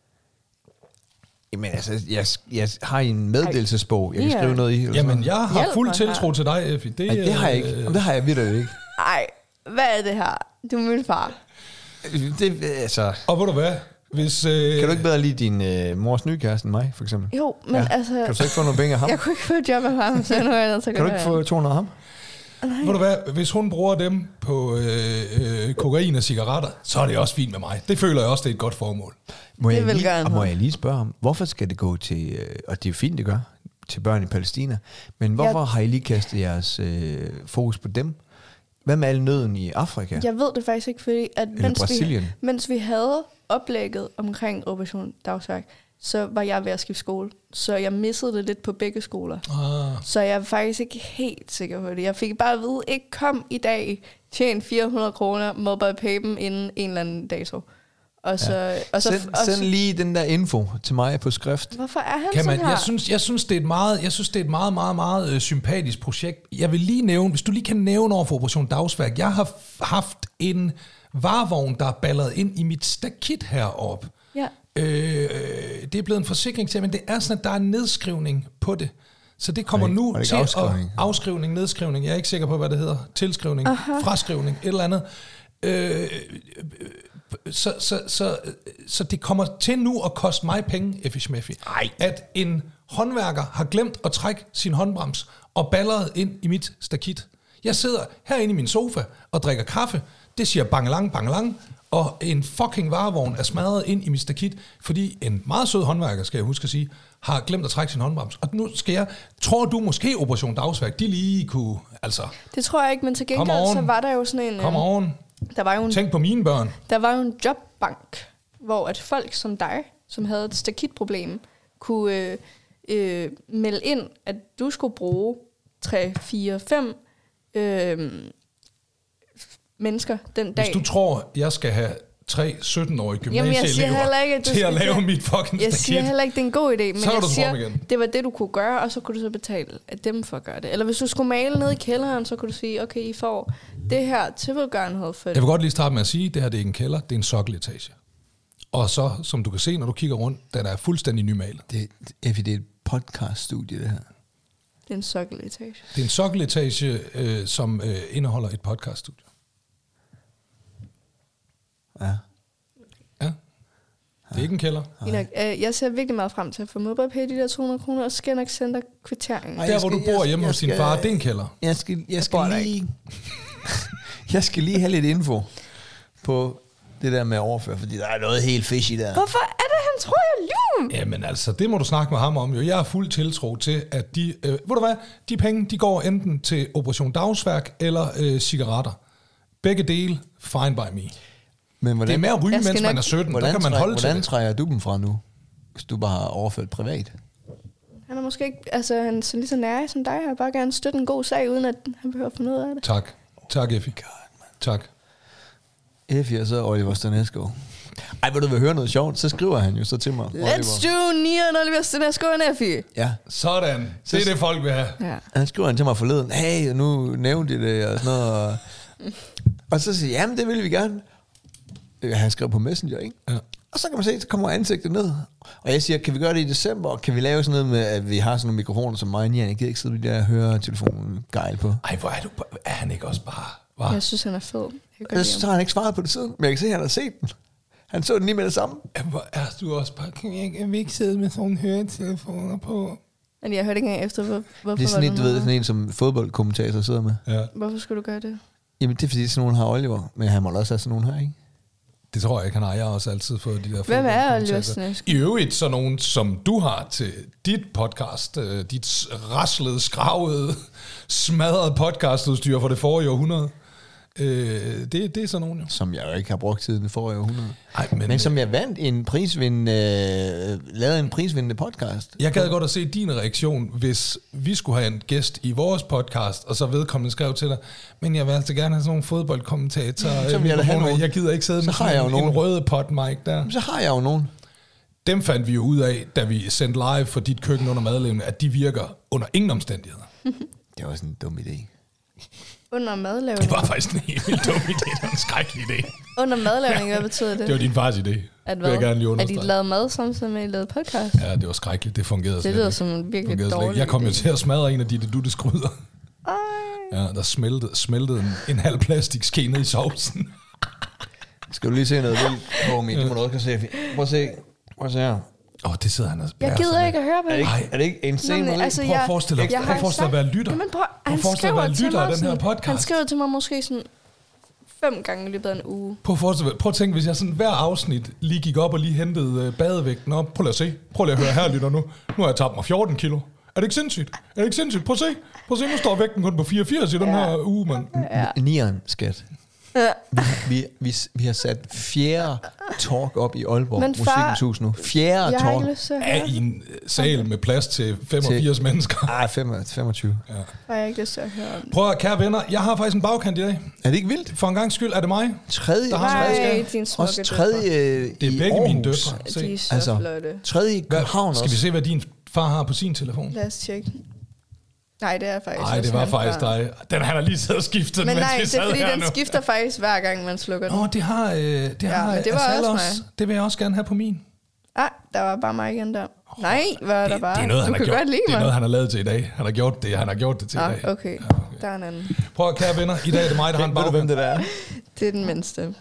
Jamen altså, jeg har en meddelelsesbog, jeg kan skrive noget i. Jamen, jeg har fuld tiltro til dig, Effie. Det har jeg ikke. Det har jeg virkelig ikke. Nej, hvad er det her? Du er min far. Det, altså... Og ved du hvad? Kan du ikke bedre lide din mors nye kæreste end mig, for eksempel? Jo, men altså... Kan du så ikke få nogle penge af ham? Jeg kunne ikke få et job af ham, så nu er jeg nødt til at Kan du ikke få 200 af ham? Nej. Ved du hvad? Hvis hun bruger dem på kokain og cigaretter, så er det også fint med mig. Det føler jeg også, det er et godt formål. Må jeg lige spørge ham, hvorfor skal det gå til, og det er jo fint, det gør, til børn i Palæstina, men hvorfor har I lige kastet jeres fokus på dem? Hvad med alle nøden i Afrika? Jeg ved det faktisk ikke, fordi at mens vi havde oplægget omkring Operation Dagsværk, så var jeg ved at skifte skole. Så jeg missede det lidt på begge skoler. Så jeg er faktisk ikke helt sikker på det. Jeg fik bare at vide, ikke kom i dag, tjen 400 kroner, mobile pay dem inden en eller anden dato. Og så, send lige den der info til mig på skrift. Hvorfor er han sådan her? Jeg synes, det er et meget sympatisk projekt. Jeg vil lige nævne, hvis du lige kan nævne over for Operation Dagsværk, jeg har haft en varevogn, der er balleret ind i mit stakit heroppe. Ja. Det er blevet en forsikring til, men det er sådan, at der er nedskrivning på det. Så det kommer nu til afskrivning, nedskrivning. Jeg er ikke sikker på, hvad det hedder. Tilskrivning, fraskrivning, et eller andet. Så det kommer til nu at koste mig penge, Effie Schmeffy, at en håndværker har glemt at trække sin håndbrems og balleret ind i mit stakit. Jeg sidder herinde i min sofa og drikker kaffe. Det siger bangelang, bangelang. Og en fucking varevogn er smadret ind i mit stakit, fordi en meget sød håndværker, skal jeg huske at sige, har glemt at trække sin håndbrems. Og nu skal jeg... Tror du måske Operation Dagsværk, de lige kunne... Altså, det tror jeg ikke, men til gengæld så var der jo sådan en... Kom oven. Tænk på mine børn. Der var jo en jobbank, hvor at folk som dig, som havde et stakitproblem, kunne melde ind, at du skulle bruge 3, 4, 5 mennesker den dag. Hvis du tror, jeg skal have 3 17-årige gymnasieelever til at lave mit fucking staket. Jeg siger heller ikke, det er en god idé, men jeg siger, det var det, du kunne gøre, og så kunne du så betale af dem for at gøre det. Eller hvis du skulle male ned i kælderen, så kunne du sige, okay, I får det her til velgørenhed for det. Jeg vil godt lige starte med at sige, at det her det er ikke en kælder, det er en sokkeletage. Og så, som du kan se, når du kigger rundt, den er fuldstændig nymalet. Det er et podcaststudie, det her. Det er en sokkeletage. Det er en sokkeletage, som indeholder et podcaststudie. Ja. Ja. Det er ikke en kælder. Jeg ser virkelig meget frem til at få MobilePay de der 200 kroner, og skal jeg nok sende dig kvitteringen. Der, hvor du bor hjemme hos din far, det er en kælder. Jeg skal lige have lidt info på det der med at overføre, fordi der er noget helt fishy der. Hvorfor er det, han tror, jeg lyver? Jamen altså, det må du snakke med ham om. Jo. Jeg har fuld tiltro til, at ved du hvad, de penge, de går enten til Operation Dagsværk eller cigaretter. Begge dele, fine by me. Men det er mere at ryge, mens man er 17. Der kan man holde til hvordan trækker du dem fra nu, hvis du bare har overført privat? Han er måske ikke, altså han er lige så nær som dig. Jeg vil bare gerne støtte en god sag, uden at han behøver at få noget af det. Tak. Tak, Effie. Tak. Effie og så Oliver Stanesco. Ej, vil du vil høre noget sjovt, så skriver han jo så til mig. Let's do Nian Oliver Stanesco og Effie. Ja. Sådan. Det er det, folk vil have. Ja. Han skriver til mig forleden, hey, nu nævnte de det og sådan noget. Og så siger jeg, jamen det vil vi gerne. Han skrev på Messenger, ikke? Ja. Og så kan man se, så kommer ansigtet ned. Og jeg siger, kan vi gøre det i december? Kan vi lave sådan noget med, at vi har sådan nogle mikrofoner som mig? Jeg gider ikke sidde der og høre telefonen gejl på. Ej, hvor er du? Er han ikke også bare? Hva? Jeg synes, han er fed. Så har han ikke svaret på det siden, men jeg kan se, at han har set den. Han så den lige med det samme. Ja, hvor er du også bare? Kan vi ikke sidde med sådan høretelefoner på? Men jeg hørte ikke engang efter, hvorfor det er sådan en, du ved, sådan en, som fodboldkommentator sidder med. Ja. Hvorfor skulle du gøre det? Jamen, det er fordi, sådan nogen har Oliver, men han må også have sådan nogen her, ikke? Det tror jeg ikke, han har. Jeg har også altid fået de der... Hvem er Oliver Stanesco? I øvrigt så nogen, som du har til dit podcast, dit raslede, skravede, smadrede podcastudstyr for det forrige århundrede. Det er sådan nogen jo. Som jeg jo ikke har brugt siden det forrige århundrede. Ej, men som jeg vandt en lavede en prisvindende podcast. Jeg gad godt at se din reaktion, hvis vi skulle have en gæst i vores podcast, og så vedkommende skrev til dig, men jeg vil altså gerne have sådan nogle fodboldkommentatorer. Jeg gider ikke sidde med sådan en røde pot-mic der. Så har jeg jo nogen. Dem fandt vi jo ud af, da vi sendte live for dit køkken under madlavning, at de virker under ingen omstændigheder. Det var sådan en dum idé. Under madlavning? Det var faktisk en helt vildt dum idé. Det var en skrækkelig idé. Under madlavning, hvad betyder det? Det var din fars idé. At hvad? At I lavede mad samtidig med, at I lavede podcast? Ja, det var skrækkeligt. Det fungerede slet ikke. Det lyder som en virkelig dårlig idé. Jeg kom jo til at smadre en af de dutteskryder. Ja, der smeltede en halv plastikske ned i sovsen. Skal du lige se noget vildt, homie? Det må du også se. Prøv at se her. Det sidder han og jeg gider ikke at høre på det. Er det ikke en scene? Altså, prøv at forestille dig at være lytter. Jamen, han skriver til mig den her podcast. Han skriver til mig måske sådan 5 gange i løbet af en uge. Prøv at tænke, hvis jeg sådan hver afsnit lige gik op og lige hentede badevægten op. Prøv lige at høre her, lytter nu. Nu har jeg tabt mig 14 kilo. Er det ikke sindssygt? Prøv at se, nu står vægten kun på 84 i den her uge, mand. Nieren, skat. Vi har sat 4. talk op i Aalborg Musikkens Hus nu. 4. talk. Er i en sal med plads til 85 mennesker. Nej, 25. Ja. Har jeg ikke lyst til at høre om. Prøv at, kære venner, jeg har faktisk en bagkant i dag. Er det ikke vildt? For en gang skyld er det mig. Tredje. Din smukke også tredje det er begge mine døtre. De er så flotte. Tredje i København også. Skal vi se, hvad din far har på sin telefon? Lad os tjekke. Nej, det er faktisk Nej, det var faktisk dig. Den har lige siddet og skiftet, men nej, det er fordi, den skifter faktisk hver gang, man slukker den. Det har det var også mig. Det vil jeg også gerne have på min. Der var bare mig igen der. Nej, hvad der bare? Det er noget, han har lavet til i dag. Han har gjort det til i dag. Okay. Der er en anden. Prøv at, kære venner, i dag er det mig, der har en bagkant. Ved du, hvem det er? Det er den mindste.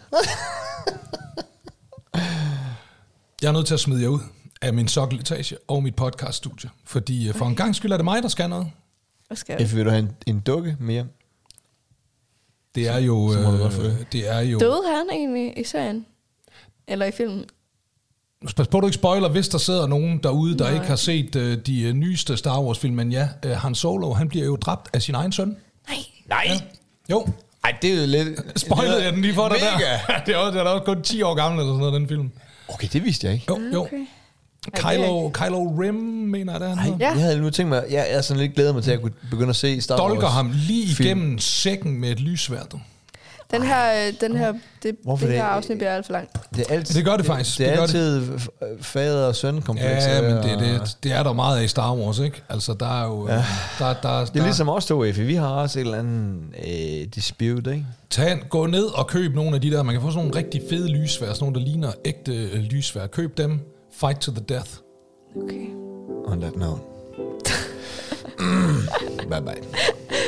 Jeg er nødt til at smide jer ud af min sokkeletage og mit podcaststudie, fordi for en gang skyld er det mig, der skal noget. Vil du have en dukke mere? Det er jo... Døde han egentlig i serien? Eller i filmen? Pas på, du ikke spoiler, hvis der sidder nogen derude, der ikke har set de nyeste Star Wars-film, men Han Solo, han bliver jo dræbt af sin egen søn. Nej. Ja. Jo. Ej, det er jo lidt... Spoilede jeg den lige for dig der? Det er da også kun 10 år gammel eller sådan noget, den film. Okay, det vidste jeg ikke. Jo. Kylo Ren, mener jeg, det er. Jeg havde nu tænkt mig, jeg er sådan lidt glædet mig til at kunne begynde at se Star Wars. Dolker ham lige igennem sækken med et lysværd. Det her afsnit bliver alt for langt. Det gør det faktisk. Det er altid fader- og søn-kompleks. Ja, men det er der meget af i Star Wars, ikke? Altså, der er jo... Ja. Der det er ligesom os to, Effie. Vi har også et eller andet dispute, ikke? Gå ned og køb nogle af de der. Man kan få sådan nogle rigtig fede lysvær. Sådan nogle, der ligner ægte lysvær. Køb dem. Fight to the death. Okay. On that note. Bye bye.